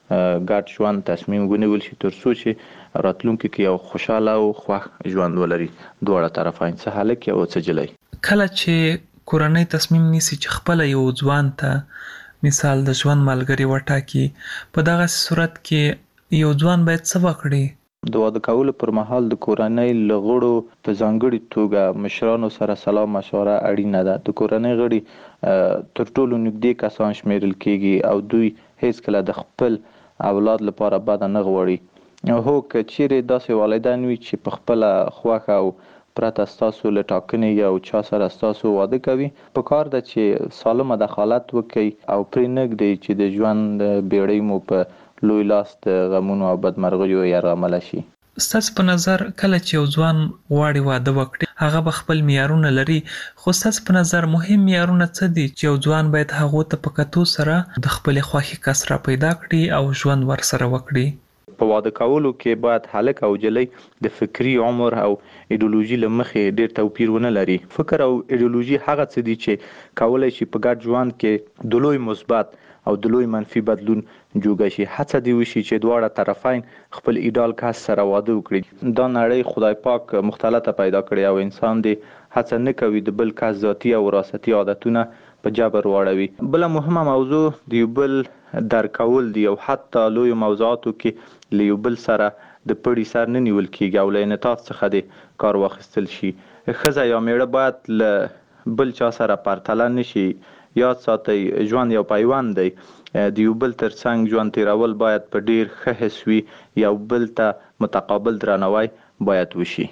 ګډ ژوند تصمیم ونیول شي تر څو چې راتلونکي کې یو خوشحاله او خوښ ژوند ولري دواړه طرفین، څه هلک یا څه جلۍ. کله چې کورنۍ تصمیم نیسي چې خپله یو ځوان ته مثال د ژوند ملګری وټاکي، په دغسې صورت کې یو ځوان باید څه وکړي؟ د واده کولو پر مهال د کورنۍ له غړو په ځانګړي توګه مشرانو سره سلا مشوره اړینه ده. د کورنۍ غړي تر ټولو نږدې کسان شمیرل کیږي او دوی هیڅکله د خپل اولاد لپاره بده نه غواړي. هو که چیرې داسې والدین وي چې په خپله خوښه او پرته ستاسو له ټاکنې یا چا سره ستاسو واده کوي، په کار ده چې سالمه دخالت وکړي او پرې نه ږدئ چې د ژوند بیړۍ مو په لوی لاس د غمونو او بدمرغیو یرغمله شي. ستاسو په نظر کله چې یو ځوان غواړي واده وکړي هغه به خپل معیارونه لري، خو ستاسو په نظر مهم معیارونه څه دي چې یو ځوان باید هغو ته په کتو سره د خپلې خوښې کس را پیدا کړي او ژوند ورسره وکړي؟ په واده کولو کې باید هلک او جلۍ د فکري عمر او ایډیولوژي له مخې ډېر توپیر ونه لري. فکر او ایډیولوژي هغه څه دي چې کولی شي په ګډ ژوند کې د لوی مثبت او د لوی منفي بدلون جوګه شي. هڅه دې وشي چې دواړه طرفین خپل ایډال کس سره واده وکړي. دا نړۍ خدای پاک مختلطه پیدا کړې او انسان دې هڅه نه کوي د بل کس ذاتي او وراثتي عادتونه په جبر واړوي. بله مهمه موضوع د یو بل درک کول دي او حتی لویو موضوعاتو کې له یو بل سره د پړي سر نه نیول کېږي او له انعطاف څخه دې کار واخیستل شي. ښځه یا میړه باید له بل چا سره پرتله نه شي. یاد ساتئ ژوند یو پیوند دی. د یو بل تر څنګ ژوند تیرول باید په ډیر ښه حس وي. یو بل ته متقابل درناوی باید وشي.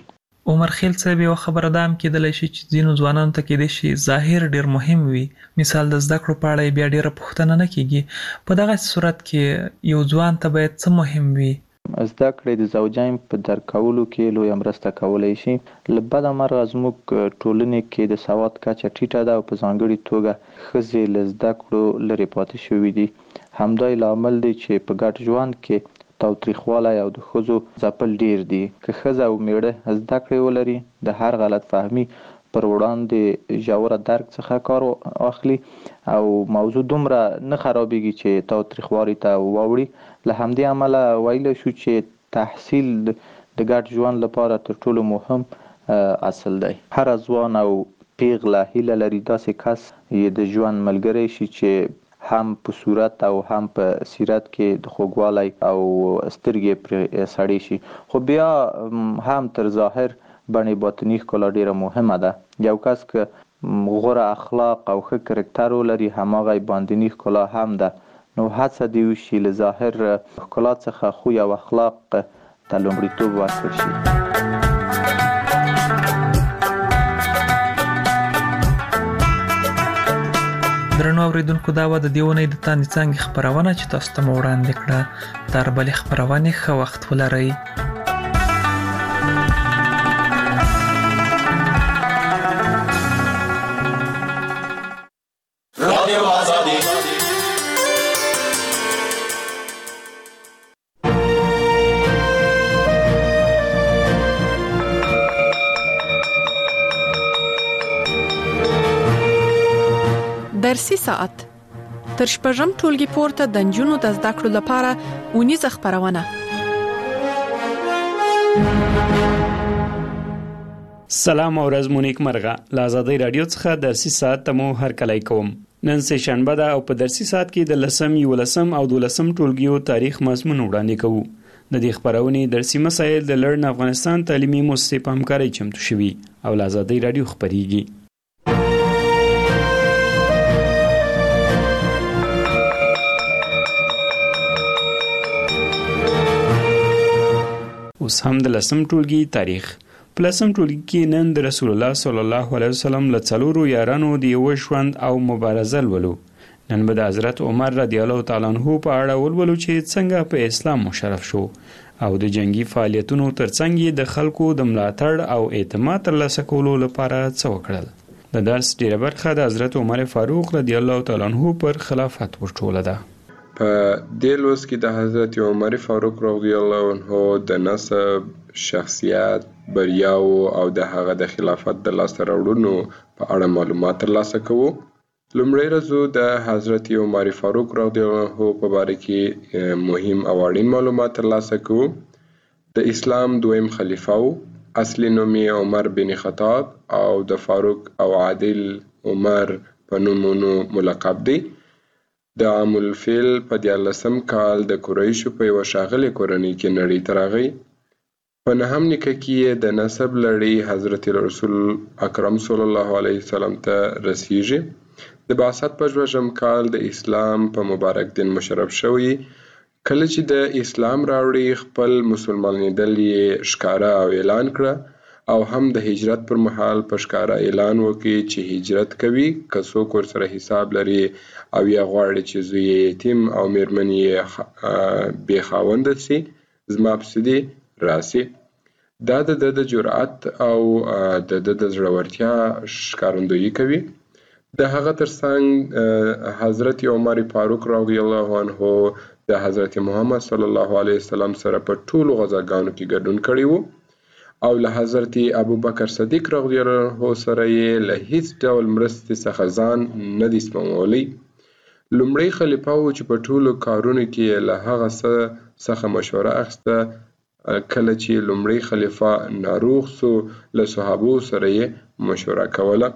عمر خیل صاحب یو خبره دام کېدلی شي چې ځینو ځوانانو ته کېدای شي ظاهر ډیر مهم وي، مثال د زده کړو په اړه بیا ډیره پوښتنه نه کیږي. په دغه صورت کې یو ځوان ته باید څه مهم وي؟ زده کړې د زوجین په درک کولو کې لویه مرسته کولی شي. له بده مرغه زموږ ټولنې کې د سواد کچه ټیټه ده او په ځانګړې توګه ښځې له زده کړو لرې پاتې شوي دي. همدا یې لامل دی چې په ګډ ژوند کې تاوتریخوالی او د ښځو ځپل ډیر دي. که ښځه او میړه زده کړې ولري، د هر غلط فهمي پر وړاندې ژوره درک څخه کار واخلي او موضوع دومره نه خرابېږي چې تاوتریخوالي ته واوړي. له همدې امله ویلی شو چې تحصیل د ګډ ژوند لپاره تر ټولو مهم اصل دی. هر ځوان او پیغله هیله لري داسې کس یې د ژوند ملګری شي چې هم په صورت او هم په سیرت کې د خوږوالی او سترګې پرې سړې شي. خو بیا هم تر ظاهر بڼې باطني ښکلا ډیره مهمه ده. یو کس که غوره اخلاق او ښه کرکټر ولري، هماغه باطني ښکلا هم ده. نو هڅه دې وشي له ظاهر ښکلا څخه خوی او اخلاق ته لومړیتوب ورکړل شي. درنو اوریدونکو، دا و د دې اونۍ د تاندې څانګې خپرونه چې تاسو ته مو وړاندې کړه. تر بلې خپرونې ښه وخت ولرئ. درسي ساعت تر شپږم ټولګي پورته د نجونو د زده کړو لپاره اونیزه خپرونه. سلام او ورځ مو نیک مرغه. له آزادۍ رادیو څخه درسي ساعت ته مو هرکلی کوم. نن سه شنبه ده او په درسي ساعت کې د 10م، 11م او 12م ټولګیو تاریخ مضمون وړاندې کوو. د دې خپرونې درسي مسایل د لړن افغانستان تعلیمي مؤسسې په همکارۍ چمتو شوي او له آزادۍ رادیو خپریږي. اوس هم د 10م ټولګي تاریخ. په 10م ټولګي کې نن د رسول الله صلی الله علیه وسلم له څلورو یارانو د یو ژوند او مبارزه ولولو. نن به د حضرت عمر رضی الله تعالی عنہ په اړه ولولو چې څنګه په اسلام مشرف شو او د جنگي فعالیتونو ترڅنګ د خلکو د ملاتړ او اعتماد ترلاسه کولو لپاره څه وکړل. د درس ډیره برخه د حضرت عمر فاروق رضی الله تعالی عنہ پر خلافت ورټوله ده. په دې لوست کې د حضرت عمر فاروق رضی الله عنه د نسب، شخصیت، بریاو او د هغه د خلافت د لاسته راوړنو په اړه معلومات ترلاسه کوو. لومړی رزو د حضرت عمر فاروق رضی الله عنه په باره کې مهم او اړین معلومات ترلاسه کوو. د اسلام دویم خلیفه و. اصلي نوم یې عمر بن خطاب او د فاروق او عادل عمر په نومونو ملقب دی. د عام الفیل په 14م کال د قریشو په یوه ښاغلې کورنۍ کې نړۍ ته راغی. په 9م نیکه کې یې د نسب لړۍ حضرت رسول اکرم صلی الله علیه وسلم ته رسیږي. د بعثت په 2م کال د اسلام په مبارک دین مشرف شوی. کله چې د اسلام راوړي، خپل مسلمانېدل یې ښکاره او اعلان کړه او هم د هجرت پر مهال په ښکاره اعلان وکړي چې هجرت کوي. که څوک ورسره حساب لري او یا غواړي چې زوی یې یتیم او میرمن یې بې خاونده سي، زما پسې دې راسي. دا د ده د جرأت او د ده د زړورتیا ښکارندویي کوي. د هغه ترڅنګ حضرت عمر فاروق رضی الله عنه د حضرت محمد صلی الله علیه وسلم سره په ټولو غزاګانو کې ګډون کړی و او له حضرت ابوبکر صدیق رضی الله عنه سره یې له هیڅ ډول مرستې څخه ځان نه دی سپمولی. لومړی خلیفه و چې په ټولو کارونو کې له هغه څخه مشوره اخیسته. کله چې لومړی خلیفه ناروغ سو، له صحابو سره یې مشوره کوله.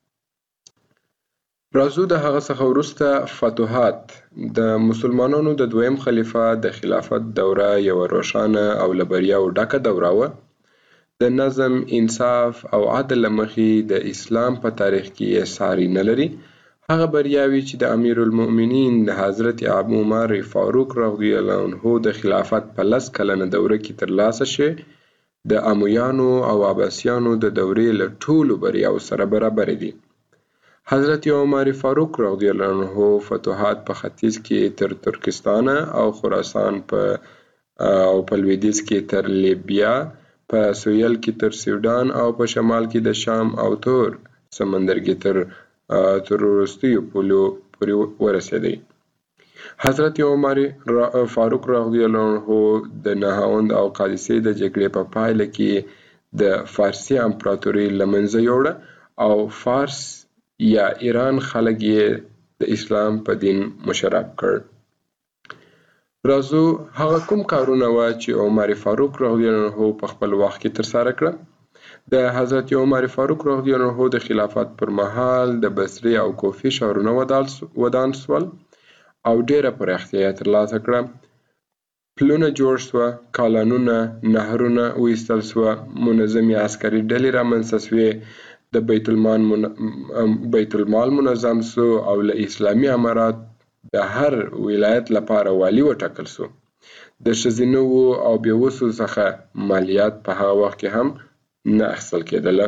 راځو د هغه څخه وروسته فتوحات. د مسلمانانو د دویم خلیفه د خلافت دوره یوه روښانه او له بریاوو ډکه دوره وه. د نظم، انصاف او عدل له مخې د اسلام په تاریخ کې یې ساری نه لري. هغه بریاوې چې د امیر المؤمنین د حضرت ابو عمر فاروق رضی الله عنه د خلافت په 10 کلنه دوره کې ترلاسه شوې، د امویانو او عباسیانو د دورې له ټولو بریاو سره برابر دي. حضرت عمر فاروق رضی الله عنه فتوحات په ختیځ کې تر ترکستان او خراسان او په لویدیځ کې تر لیبیا، په سویل کې تر سوډان او په شمال کې د شام او تور سمندر کې تر وروستیو پولو پورې ورسېدی. حضرت عمر فاروق رضی الله عنه د نهاوند او قادسیې د جګړې په پایله کې د فارسي امپراتوري له منځه یوړه او فارس یا ایران خلک یې د اسلام په دین مشرف کړ. راځو هغه کوم کارونه وه چې عمر فاروق رضی الله عنه په خپل وخت کې ترسره کړه. د حضرت عمر فاروق رضی الله عنه د خلافت پر مهال د بصرې او کوفې ښارونه ودان سول او ډیره پراختیا یې ترلاسه کړه. پلونه جوړ سوه، کالانونه، نهرونه وایستل سوه، منظمې عسکري ډلې رامنځته سوې، د بیت المال منظم سو او له اسلامي امارات د هر ولایت لپاره والی وټاکل سو. د ښځینه او بېوسو څخه مالیات په هغه وخت کې هم نه اخیستل کېدله.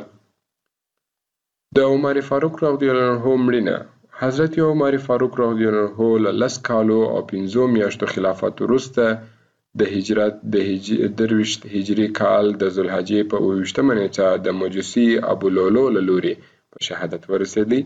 د عمر فاروق رضی الله عنه مړینه حضرت عمر فاروق رضی الله عنه له 10 کالو او 5 میاشتو خلافت وروسته د هجرت د 23 هجري کال د ذوالحجې په 28مه نیټه د مجوسي ابولولو له لوري په شهادت ورسېدی.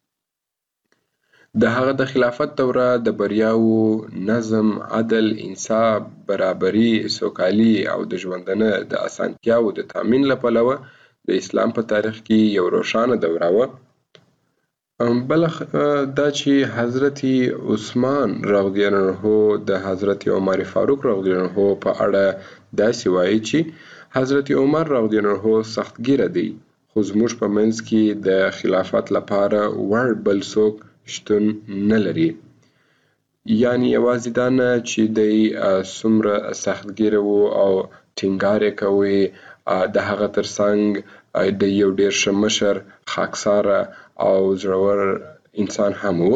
د هغه د خلافت دوره د بریاو، نظم، عدل، انصاف، برابري، سوکالي او د ژوندانه د اسانتیاو د تامین له پلوه د اسلام په تاریخ کې یو روښانه دوره وه. بل دا چې حضرت عثمان رضی الله عنه د حضرت عمر فاروق رضی الله عنه په اړه داسې وایي چې حضرت عمر رضی الله عنه سختګیره دی، خو زموږ په منځ کې د خلافت لپاره وړ بل څوک شتون نه لري. یعنی یوازې دا نه چې دی څومره سختګیره و او ټینګار یې کوي، د هغه ترڅنګ د یو ډیر ښه مشر، خاکساره او زړور انسان هم و.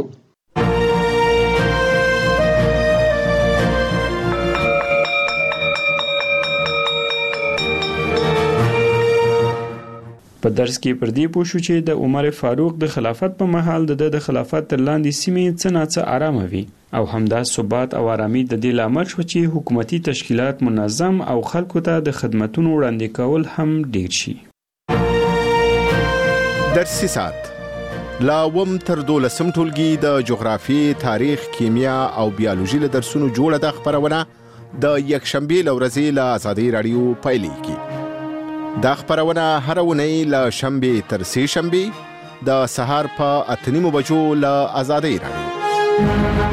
په درس کې پر دې پوه شو چې د عمر فاروق د خلافت په مهال د خلافت تر لاندې سیمې څه ناڅه آرامه وي او همدا ثبات او آرامي د دې لامل شو چې حکومتي تشکیلات منظم او خلکو ته د خدمتونو وړاندې کول هم ډیر شي. درسي ساعت لا وم تر 12 ټولګي د جغرافي، تاریخ، کیمیا او بیولوژي له درسونو جوړه د خبرونه د یکشنبه لورځي له آزادۍ رادیو پایلیږي. دا خبرونه هر ونی له شنبه تر سه شنبه د سهار په 8:30 بجو له آزادۍ رادیو.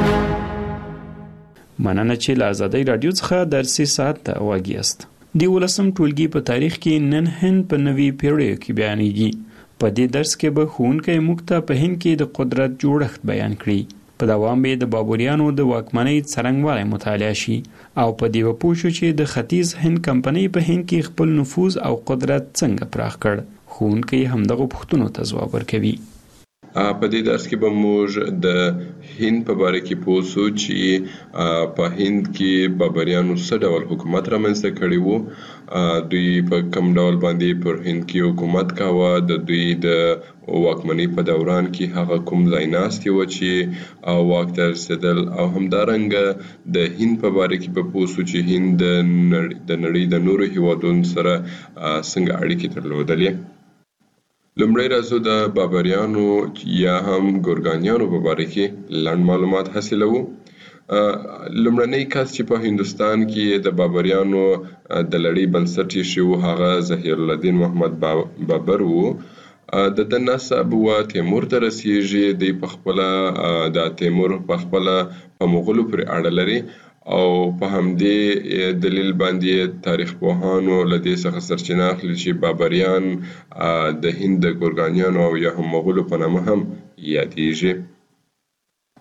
مننه چې له آزادۍ رادیو څخه درسي ساعت ته واګیاست. دی 12 ټولګي په تاریخ کې نن هند په نوي پیړۍ کې بیانېږي. په دې درس کې به ښوونکی موږ ته په هند کې د قدرت جوړښت بیان کړي. په دوام به د بابریانو د واکمنۍ څرنګوالی مطالعه شي او په دې به پوه شو چې د ختیځ هند کمپنۍ په هند کې خپل نفوذ او قدرت څنګه پراخ کړ. ښوونکی همدغه پوښتنو ته ځواب ورکوي. په دې درس کې به موږ د هند په باره کې پوه شو چې په هند کې بابریانو څه ډول حکومت رامنځته کړی وو، دوی په کوم ډول باندې پر هند کې حکومت کاوه، د دوی د واکمنۍ په دوران کې هغه کوم ځای ناستې وه چې واک ته رسېدل، او همدارنګه د هند په باره کې به پوه شو چې هند د نړۍ د نورو هیوادونو سره څنګه اړیکې درلودلې. لومړی راځو د بابریانو یا هم ګورګانیانو په باره کې لنډ معلومات حاصلوو. لومړنی کس چې په هندوستان کې د بابریانو د لړۍ بنسټ ایښی و هغه ظهیر الدین محمد بابر و. د نسب و تیمور ته رسیږي. دی په خپله د تیمور په خپله په مغولو پورې اړه لري او په همدې دلیل باندې تاریخ پوهانو له دې څخه سرچینه اخلي چې بابریان د هند د ګورګانیانو او یا هم مغولو په نامه هم یادېږي.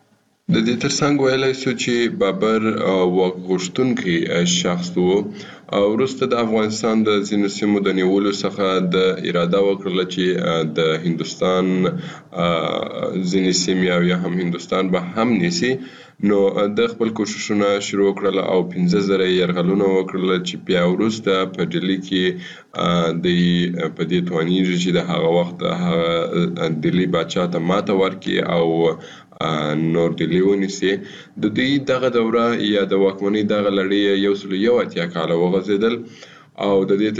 د دې ترڅنګ ویلی سو چې بابر واک غوښتونکی شخص و وروسته د افغانستان د ځینو سیمو د نیولو څخه د اراده وکړله چې د هندوستان ځینې سیمې او یا هم هندوستان به هم نیسي، نو د خپل کوششونه شروع کړل او 15,000 یرغلونه وکړل چې بیا وروسته په ډیلي کې د په دې توانیږي چې د هغه وخت هغه ډیلي باچا ته ماته ورکړي او نور ډیلي ونیسي. د دوی دغه دوره یا د واکمنۍ دغه لړۍ 181 کاله وغځېدل او د دې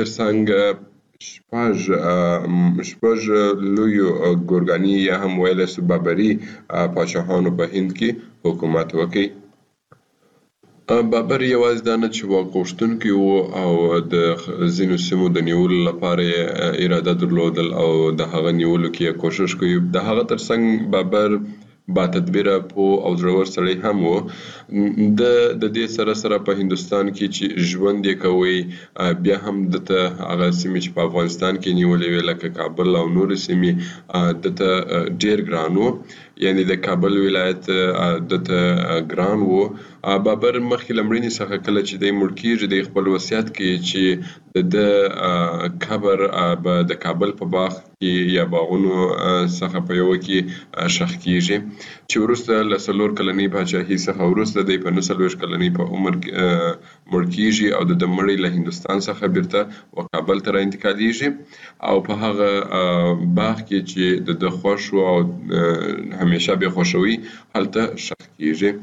ترڅنګ شپږ لویو ګورګاني یا هم ویلی سو بابري پاچاهانو په هند کې حکومت وکړي. بابر یوازې دا نه چې واک غوښتونکی و او د ځینو سیمو د نیولو لپاره یې اراده درلودل او د هغه نیولو کې یې کوشش کوي، د هغه ترڅنګ بابر با تدبیره پوه او زړور سړی هم و. د دې سره سره په هندوستان کې چې ژوند یې کوي بیا هم دته هغه سیمې چې په افغانستان کې نیولې وې لکه کابل او نورې سیمې دته ډېر ګران و، یعنی د کابل ولایت دته ګران و. بابر مخکې له مړینې څخه کله چې دی مړ کېږي دی خپل وصیت کوي چې د قبر به د کابل په باغ کې یا باغونو څخه په یوه کې ښخ کېږي، چې وروسته له 4 کلنۍ پاچاهۍ څخه وروسته دی په 49 کلنۍ په عمر مړ کېږي او د مړی له هندوستان څخه بیرته کابل ته راانتقالېږي او په هغه باغ کې چې د خوښ و او همیشه به خوښوي هلته ښخ کېږي.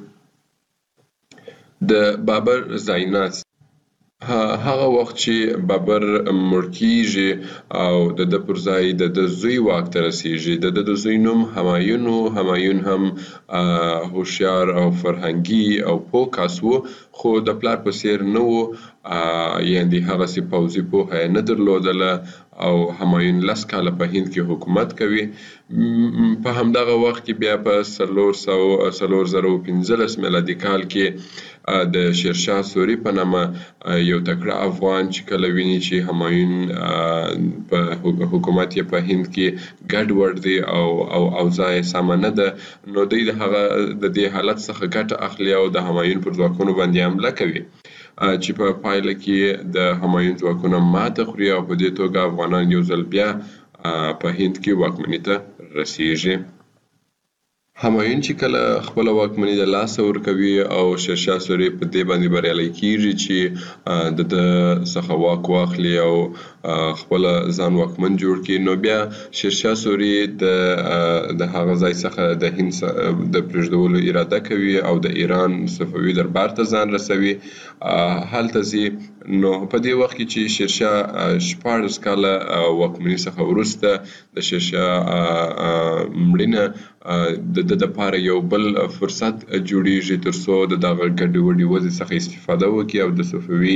د بابر ځایناست هغه وخت چې بابر مړ کېږي او د ده پر ځای د زوی واک ته رسېږي. د زوی نوم همایون و. همایون هم هوښیار او فرهنګي او پوه کس و، خو د پلار په څېر نه و، یعنې هغسې پوځي پوهه یې نه درلودله او همایون 10 کاله په هند کې حکومت کوي. په همدغه وخت کې بیا په 415 میلادي کال کې د شیرشاه سوري په نامه یو تکړه افغان چې کله ویني چې همایون په حکومت یې په هند کې ګډوډ دی او اوضاع یې سمه نه ده، نو دوی د هغه د دې حالت څخه ګټه اخلي او د همایون پر ځواکونو باندې حمله کوي چې په پایله کې د همایون ځواکونه ماته خوري او په دې توګه افغانان یو ځل بیا په هند کې واکمنۍ ته رسېږي. همایون چې کله خپله واکمني د لاسه ورکوي او شیرشاه سوري په دې باندې بریالی کېږي چې د ده څخه واک واخلي او خپله ځان واکمن جوړ کړي، نو بیا شیرشاه سوري د هغه ځای څخه د هند د پرېږدولو اراده کوي او د ایران صفوي دربار ته ځان رسوي. هلته ځي، نو په دې وخت کې چې شیرشاه 14 کاله واکمني څخه وروسته د شیرشاه مړینه د ده دپاره یو بل فرصت جوړیږي تر څو د دغه ګډوډې وضع څخه استفاده وکړي او د صفوي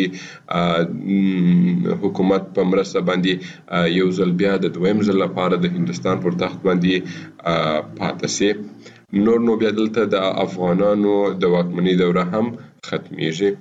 حکومت په مرسته باندې یو ځل بیا د دویم ځل لپاره د هندوستان پر تخت باندې پاتې سي. نو بیا دلته د افغانانو د واکمنۍ دوره هم ختمیږي.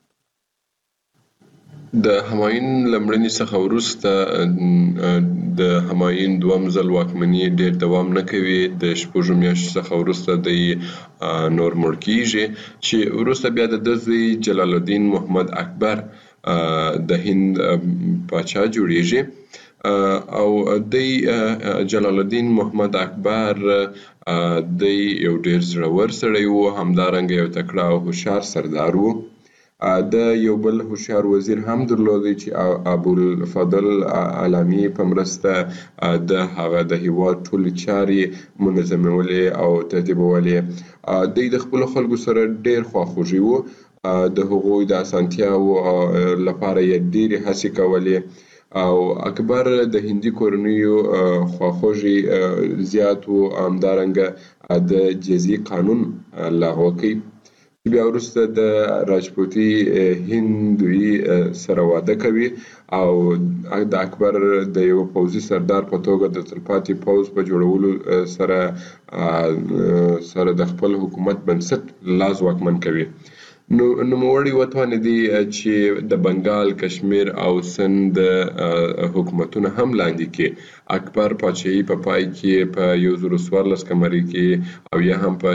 د همایون له مړینې څخه وروسته د همایون دویم ځل واکمني ډېر دوام نه کوي. د 6 میاشتو څخه وروسته دی نور مړ کېږي چې وروسته بیا د ده زوی جلال الدین محمد اکبر د هند پاچا جوړیږي او دی جلال الدین محمد اکبر دی یو ډېر زړور سړی و، همدارنګه یو تکړه او هوښیار سردار و. د یو بل هوښیار وزیر هم درلودی چې ابوالفضل علامی په مرسته د هغه د هیواد ټولې چارې منظمولې او ترتیبولې. دوی د خپلو خلکو سره ډېر خواخوږي و، د هغوی د اسانتیاوو لپاره یې ډېرې هڅې کولې او اکبر د هندي کورنیو خواخوږي زیات و. همدارنګه د جزیې قانون لغوه کوي چې بیا وروسته د راجپوتي هندوی سره واده کوي او د اکبر د یو پوځي سردار په توګه د تلپاتې پوځ په جوړولو سره د خپل حکومت بنسټ لاس واکمن کوي. نوموړي وتوانېدی چې د بنګال، کشمیر او سند حکومتونه هم لاندې کړي. اکبر پاچاهي په پای کې په 1014 قمري کې او یا هم په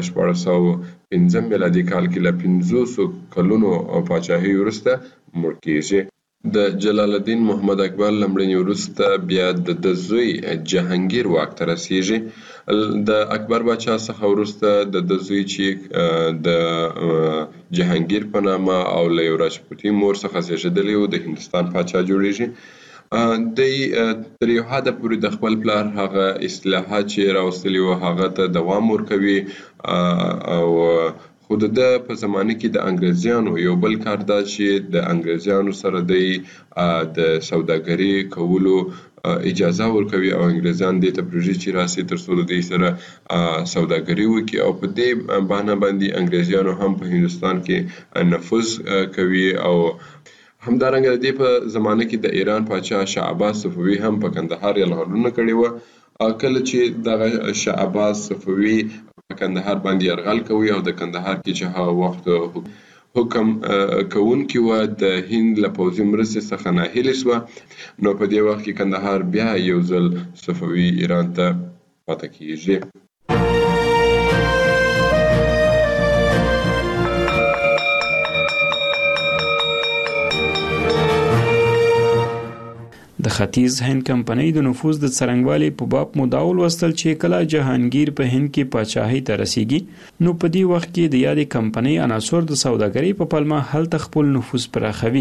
1405 میلادي کال کې له 500 کلونو پاچاهي وروسته مړ کېږي. د جلال الدین محمد اکبر لمړني وروسته بیا د زوی جهانگیر واک ته رسیږي. د اکبر باچا څخه وروسته د زوی چې د جهانگیر په نامه او له یو راجپوتي مور څخه زیږیدلی و د هندوستان پاچا جوړیږي. د تر یو حده پورې د خپل پلار هغه اصلاحات چې راوستلي و هغه ته دوام ورکوي او خو د په زمانه کې د انګریزانو یو بل کار دا چې د انګریزانو سره د سوداګري کولو اجازه ورکوي او انګریزان دې ته پروژې چې راسي تر څو د دې سره سوداګري وکړي او په دې بهانه باندې انګریزانو هم په هندوستان کې نفوذ کوي. او همدارنګه د دې په زمانه کې د ایران پاچا شاه عباس صفوي هم په کندهار یرغلونه کړي و. کله چې دغه شاه عباس صفوي په کندهار باندې یرغل کوي او د کندهار کې چې هغه وخت حکم کوونکی و د هند له پوځي مرستې څخه ناهیلې شوه، نو په دې وخت کې کندهار بیا یو ځل صفوي ایران ته پاتې کیږي. د ختیځ هند کمپنۍ د نفوذ د څرنګوالي په باب مداول وستل چې کله جهانگیر په هند کې پاچاهۍ ته رسیږي نو په دې وخت کې د یادې کمپنۍ عناصر د سوداګرۍ په پلمه هلته خپل نفوذ پراخوي.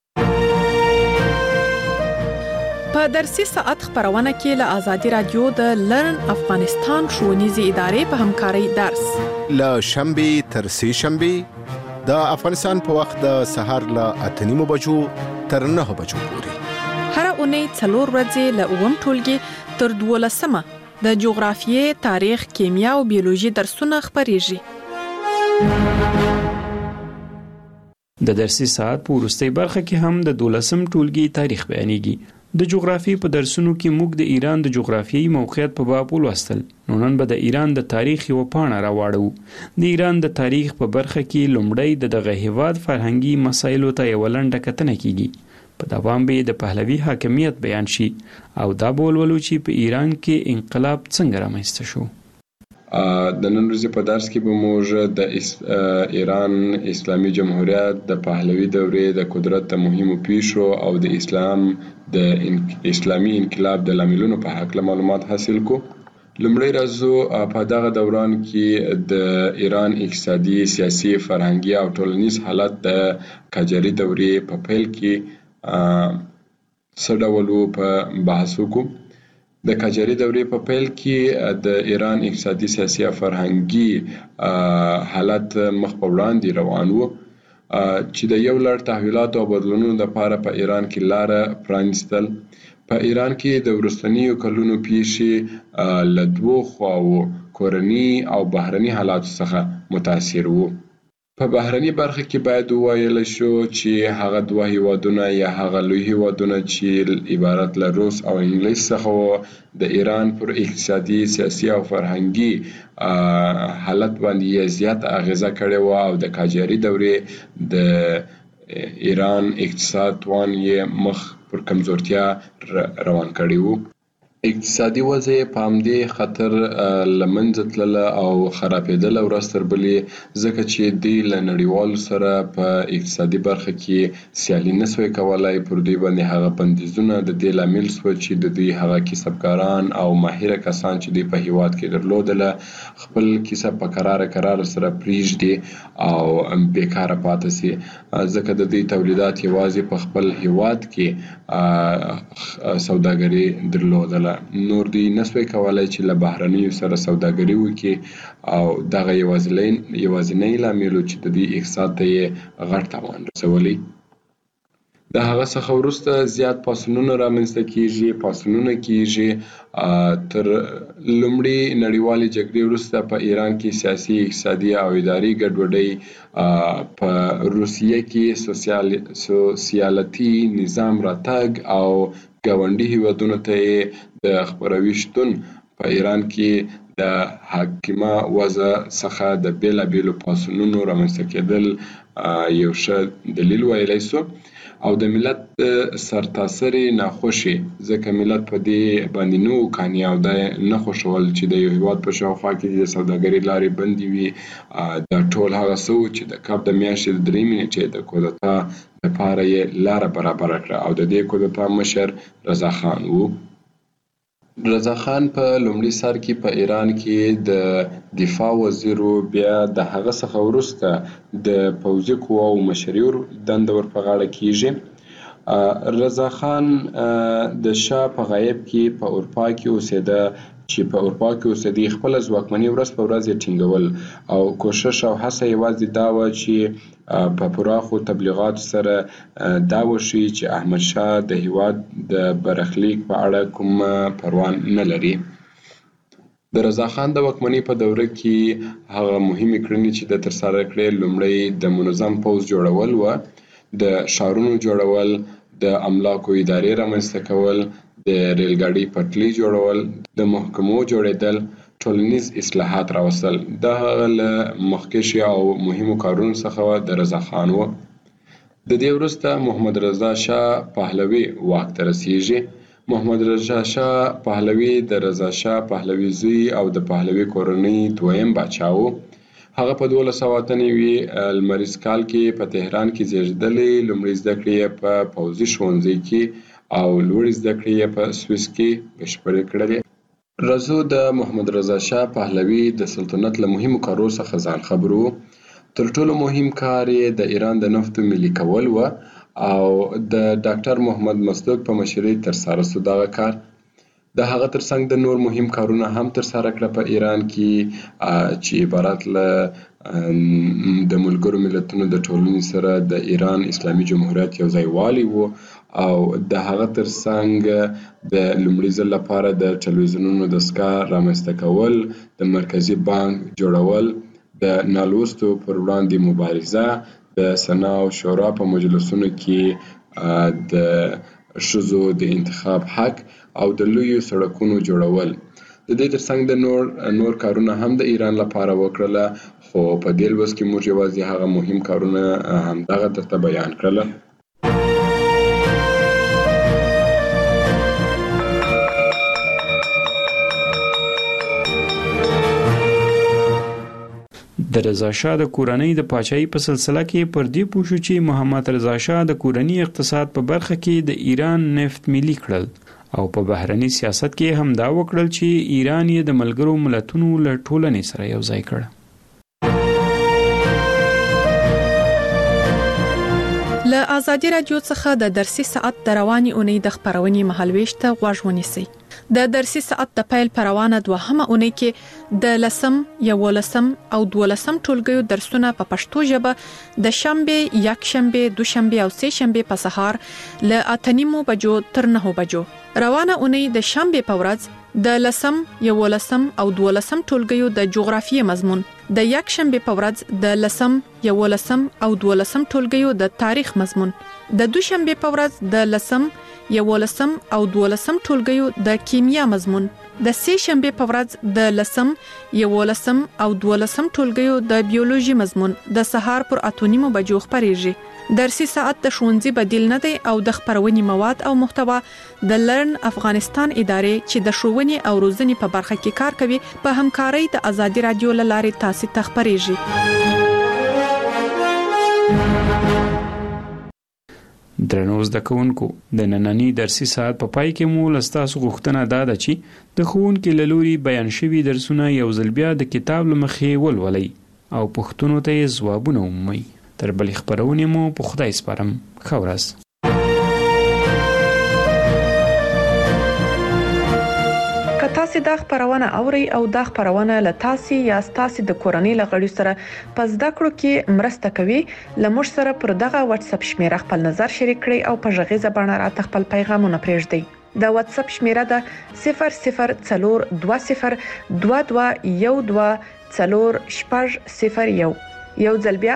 په درسي ساعت خبرونه کې له آزادي رادیو د لرن افغانستان ښوونیزې ادارې په همکارۍ درس له شنبې تر سه شنبې د افغانستان په وخت د سهار له 8:30 بجو تر 9 بجو پورې هر اونۍ 4 ورځې له 9 ټولګي تر 12 د جغرافیې، تاریخ، کیمیا او بیولوژي درسونه خبريږي. د درسي ساعت په وروستۍ برخه کې هم د 12 ټولګي تاریخ بیانېږي. د جغرافیې په درسونو کې موږ د ایران د جغرافیایي موقعیت په باب ولوستل. نن به د ایران د تاریخ یو پاڼه راوړو. د ایران د تاریخ په برخه کې لومړی دغه هیواد فرهنګي مسایلو ته یو لنډه کتنه کیږي. په دوام به د پهلوي حاکمیت بیان شي او دا بولولو چې په ایران کې انقلاب څنګه رامنځته شو. د نن ورځې په درس کې به موږ د ایران اسلامي جمهوریت د پهلوي دورې د قدرت د مهمو پیښو او د اسلامي انقلاب د لاملونو په اړه معلومات حاصل کو. لومړی راځو په دغه دوران کې د ایران اقتصادي، سیاسي، فرهنګي او ټولنیز حالت د قاجاري دورې په پیل کې څه ډول په بحث وکړو. د قاجاري دورې په پیل کې د ایران اقتصادي، سیاسي او فرهنګي حالت مخ په وړاندې روان و چې د یو لړ تحولاتو او بدلونونو لپاره په ایران کې لاره پرانیستل. په ایران کې د وروستنیو کلونو پیښې له دوو خواو کورني او بهرني حالاتو څخه متاثر وو. په بهرني برخه کې باید وویل شو چې هغه دوه هیوادونه یا هغه لوی هیوادونه چې عبارت له روس او انګلیس څخه وو د ایران پر اقتصادي، سیاسي او فرهنګي حالت باندې زیات اغیزه کړې و او د قاجاري دورې د ایران اقتصاد توان یې مخ پر کمزورتیا روان کړی وو. اقتصادي وضع په همدې خطر لمنځه تلله او خرابېدله ورځ تر بلې، ځکه چې دوی له نړیوالو سره په اقتصادي برخه کې سیالي نسوی کولای. پر دوی باندې هغه بندیزونه د دې لامل سوه چې د دوی هغه کسبګاران او ماهره کسان چې دوی په هیواد کې درلودله خپل کسب په قرار سره پریږدي او بیکاره پاتې سي، ځکه د دوی تولیدات یوازې په خپل هیواد کې سوداګري درلودله. نور دوی نسوی کولای چې له بهرنیو سره سوداګري وکړي او دغه یوازینی لامل چې د دې اقتصاد ته یې غټ تاوان رسولی. د هغه څخه وروسته زیات پاڅونونه رامنځته کیږي تر لومړۍ نړیوالې جګړې وروسته په ایران کې سیاسي، اقتصادي او اداري ګډوډۍ، په روسیه کې سوسیالتي نظام راتګ او ګاونډي هیوادونو ته د خپروي شتون په ایران کې د حاکمه وضع څخه د بیلابیلو پاڅونونو رامنځته کېدل یو ښه دلیل ویلی سو او د ملت سرتاسري ناخوشي، ځکه ملت په دې باندې نو کاني او د نه خوشول چې د یو هیواد په شاوخوا کې د سوداګرۍ لارې بندې وي. د ټول هغه څه چې د کاب د میاشتې د 3 چې د کودتا لپاره یې لار برابر کړه او د دې کودتا مشر رضا خان وو. رضا خان په لومړي سر کې په ایران کې د دفاع وزیر بیا د هغه څخه وروسته د پوځي قواو مشري دنده ور په غاړه کیږي. رضا خان د شاه په غیاب کې په اروپا کې اوسېده چې په اروپا کې اوسېدی خپل ځواکمني ورځ په ورځ یې ټینګول او کوشش او هڅه یوازې دا و چې په پراخو تبلیغاتو سره دا وشي چې احمد شاه د هیواد د برخلیک په اړه کوم پروا نه لري. د رضا خان د واکمنۍ په دوره کې هغه مهمې کړنې چې د ترسره کړې لومړی د منظم پوځ جوړول و، د ښارونو جوړول، د املاکو ادارې رامنځته کول، د ریلګاډي پټلۍ جوړول، د محکمو جوړېدل، ټولنیز اصلاحات راوستل. دا هغه له مخکښ او مهمو کارونو څخه د رضا خان و. د دې وروسته محمد رضا شاه پهلوي واک ته رسیږي. محمد رضا شاه پهلوي د رضا شاه پهلوي زوی او د پهلوي کورنۍ دویم باچا و. هغه په 1298 لمریز کال کې په تهران کې زیږېدلی. لومړۍ زده کړې یې په پوځي ښوونځي کې او لوړې زده کړې یې په سویس کې بشپړې کړلې. رضا د محمد رضا شاه پهلوي د سلطنت له مهمو کارو څخه ځان خبر و. تر ټولو مهم کار یې د ایران د نفتو ملي کول و او د ډاکټر محمد مصدق په مشرۍ ترسره شو دغه کار. د هغه ترڅنګ د نور مهم کارونه هم ترسره کړه په ایران کې چې عبارت له د ملګرو ملتونو د ټولنې سره د ایران اسلامي جمهوریت یو ځای والی و او د هغه ترڅنګ د لومړي ځل لپاره د ټلویزیونونو دستګاه رامنځته کول، د مرکزي بانک جوړول، د نالوستو پر وړاندې مبارزه، د سنا او شورا په مجلسونو کې د ښځو د انتخاب حق او د لویو سړکونو جوړول. د دې ترڅنګ د نور کارونه هم د ایران لپاره وکړله، خو په دې لوست کې موږ یوازې هغه مهم کارونه همدغه درته بیان کړله. د رضا شاه د کورنۍ د پاچاهۍ په سلسله کې پر دې پوه شو چې محمد رضا شاه د کورنۍ اقتصاد په برخه کې د ایران نفت ملي کړل او په بهرني سیاست کې هم دا وکړل چې ایران یې د ملګرو ملتونو له ټولنې سره یو ځای کړ. له آزادي رادیو څخه د درسي ساعت د رواني اونۍ د خبرونې مهالويش ته غوږ ونیسئ. د درسي ساعت د پیل پر روانه دوهمه اونۍ کې د 11 او 12 ټولګیو درسونه په پښتو ژبه د شنبه، یکشنبه، دوشنبه او سه شنبه په سهار له 8:30 بجو تر 9 بجو. روانه اونۍ د شنبه په ورځ د 11 او 12 ټولګیو د جغرافیې مضمون، د یکشنبه په ورځ د 11 او 12 ټولګیو د تاریخ مضمون، د دوشنبه په ورځ د 11 او 12 ټولګیو د کیمیا مضمون، د سه شنبه په ورځ د 11 او 12 ټولګیو د بیولوژي مضمون د سهار پر 8:30 بجو خبريږي. درسي ساعت د ښوونځي بدیل نه دی او د خبرونې مواد او محتوا د لرن افغانستان ادارې چې د ښوونې او روزنې په برخه کې کار کوي په همکارۍ د آزادي رادیو لارې تاسو ته خبريږي. درنو زده کوونکو، د نننی درسي ساعت په پای کې مو لستاسو غوښتنه ده چې د ښوونکي له لوري بیان شوي درسونه یو ځل بیا د کتاب له مخې ولولئ او پوښتنو ته یې ځوابونه ومومئ. تر بلې خبرونې مو په خدای سپارم. ښه ورځ. که تاسو دا خبرونه اورئ او دا خبرونه له تاسو یا تاسو د کورنۍ لغړي سره په زده کړو کې مرسته کوي، لمر سره پر دغه واتس اپ شمیره خپل نظر شریک کړئ او په ژغې زبانه راته خپل پیغامونه پرېږدئ. د واتس اپ شمیره ده 002012124001. یو ځل بیا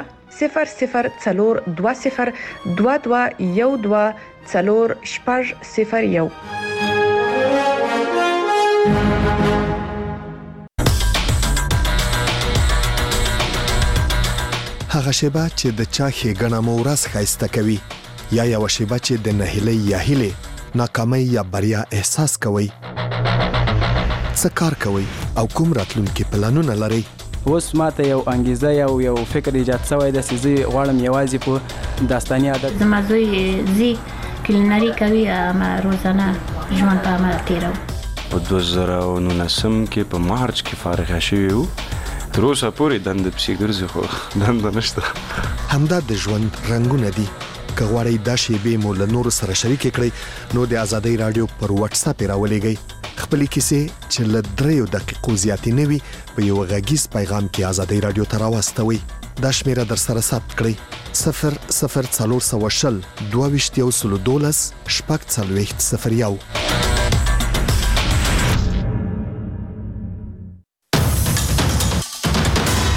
002012124001. هغه شیبه چې د چا ښېګڼه مو ورځ ښایسته کوي، یا یو شیبه چې د نهیلۍ یا هیلې، ناکامۍ یا بریا احساس کوئ. څه کار کوئ او کوم راتلونکي پلانونه لرئ؟ اوس ماته یو انګیزه یو فکر ایجاد شوی د سيزي غواړم یوازې په داستاني ادب زما زوی زی کلینری کوي ما روزانه ژوند په عمل تیرو په 2019 کې په مارچ کې فارغ شوی وو تر اوسه پورې دند پسې ګرځي خو دند نشته همدا د ژوند رنگونه دي که غواړئ دا شیبې مو له نورو سره شریک کړئ نو د آزادۍ رادیو پر واتس اپ راولېږئ خپل کیسې چې له 3 دقیقو زیاتې نه وي په یو غږیز پیغام کې آزادۍ رادیو ته راوستوئ دا شمیره در سره ثبت کړئ 00 420 22 شپږ 40 01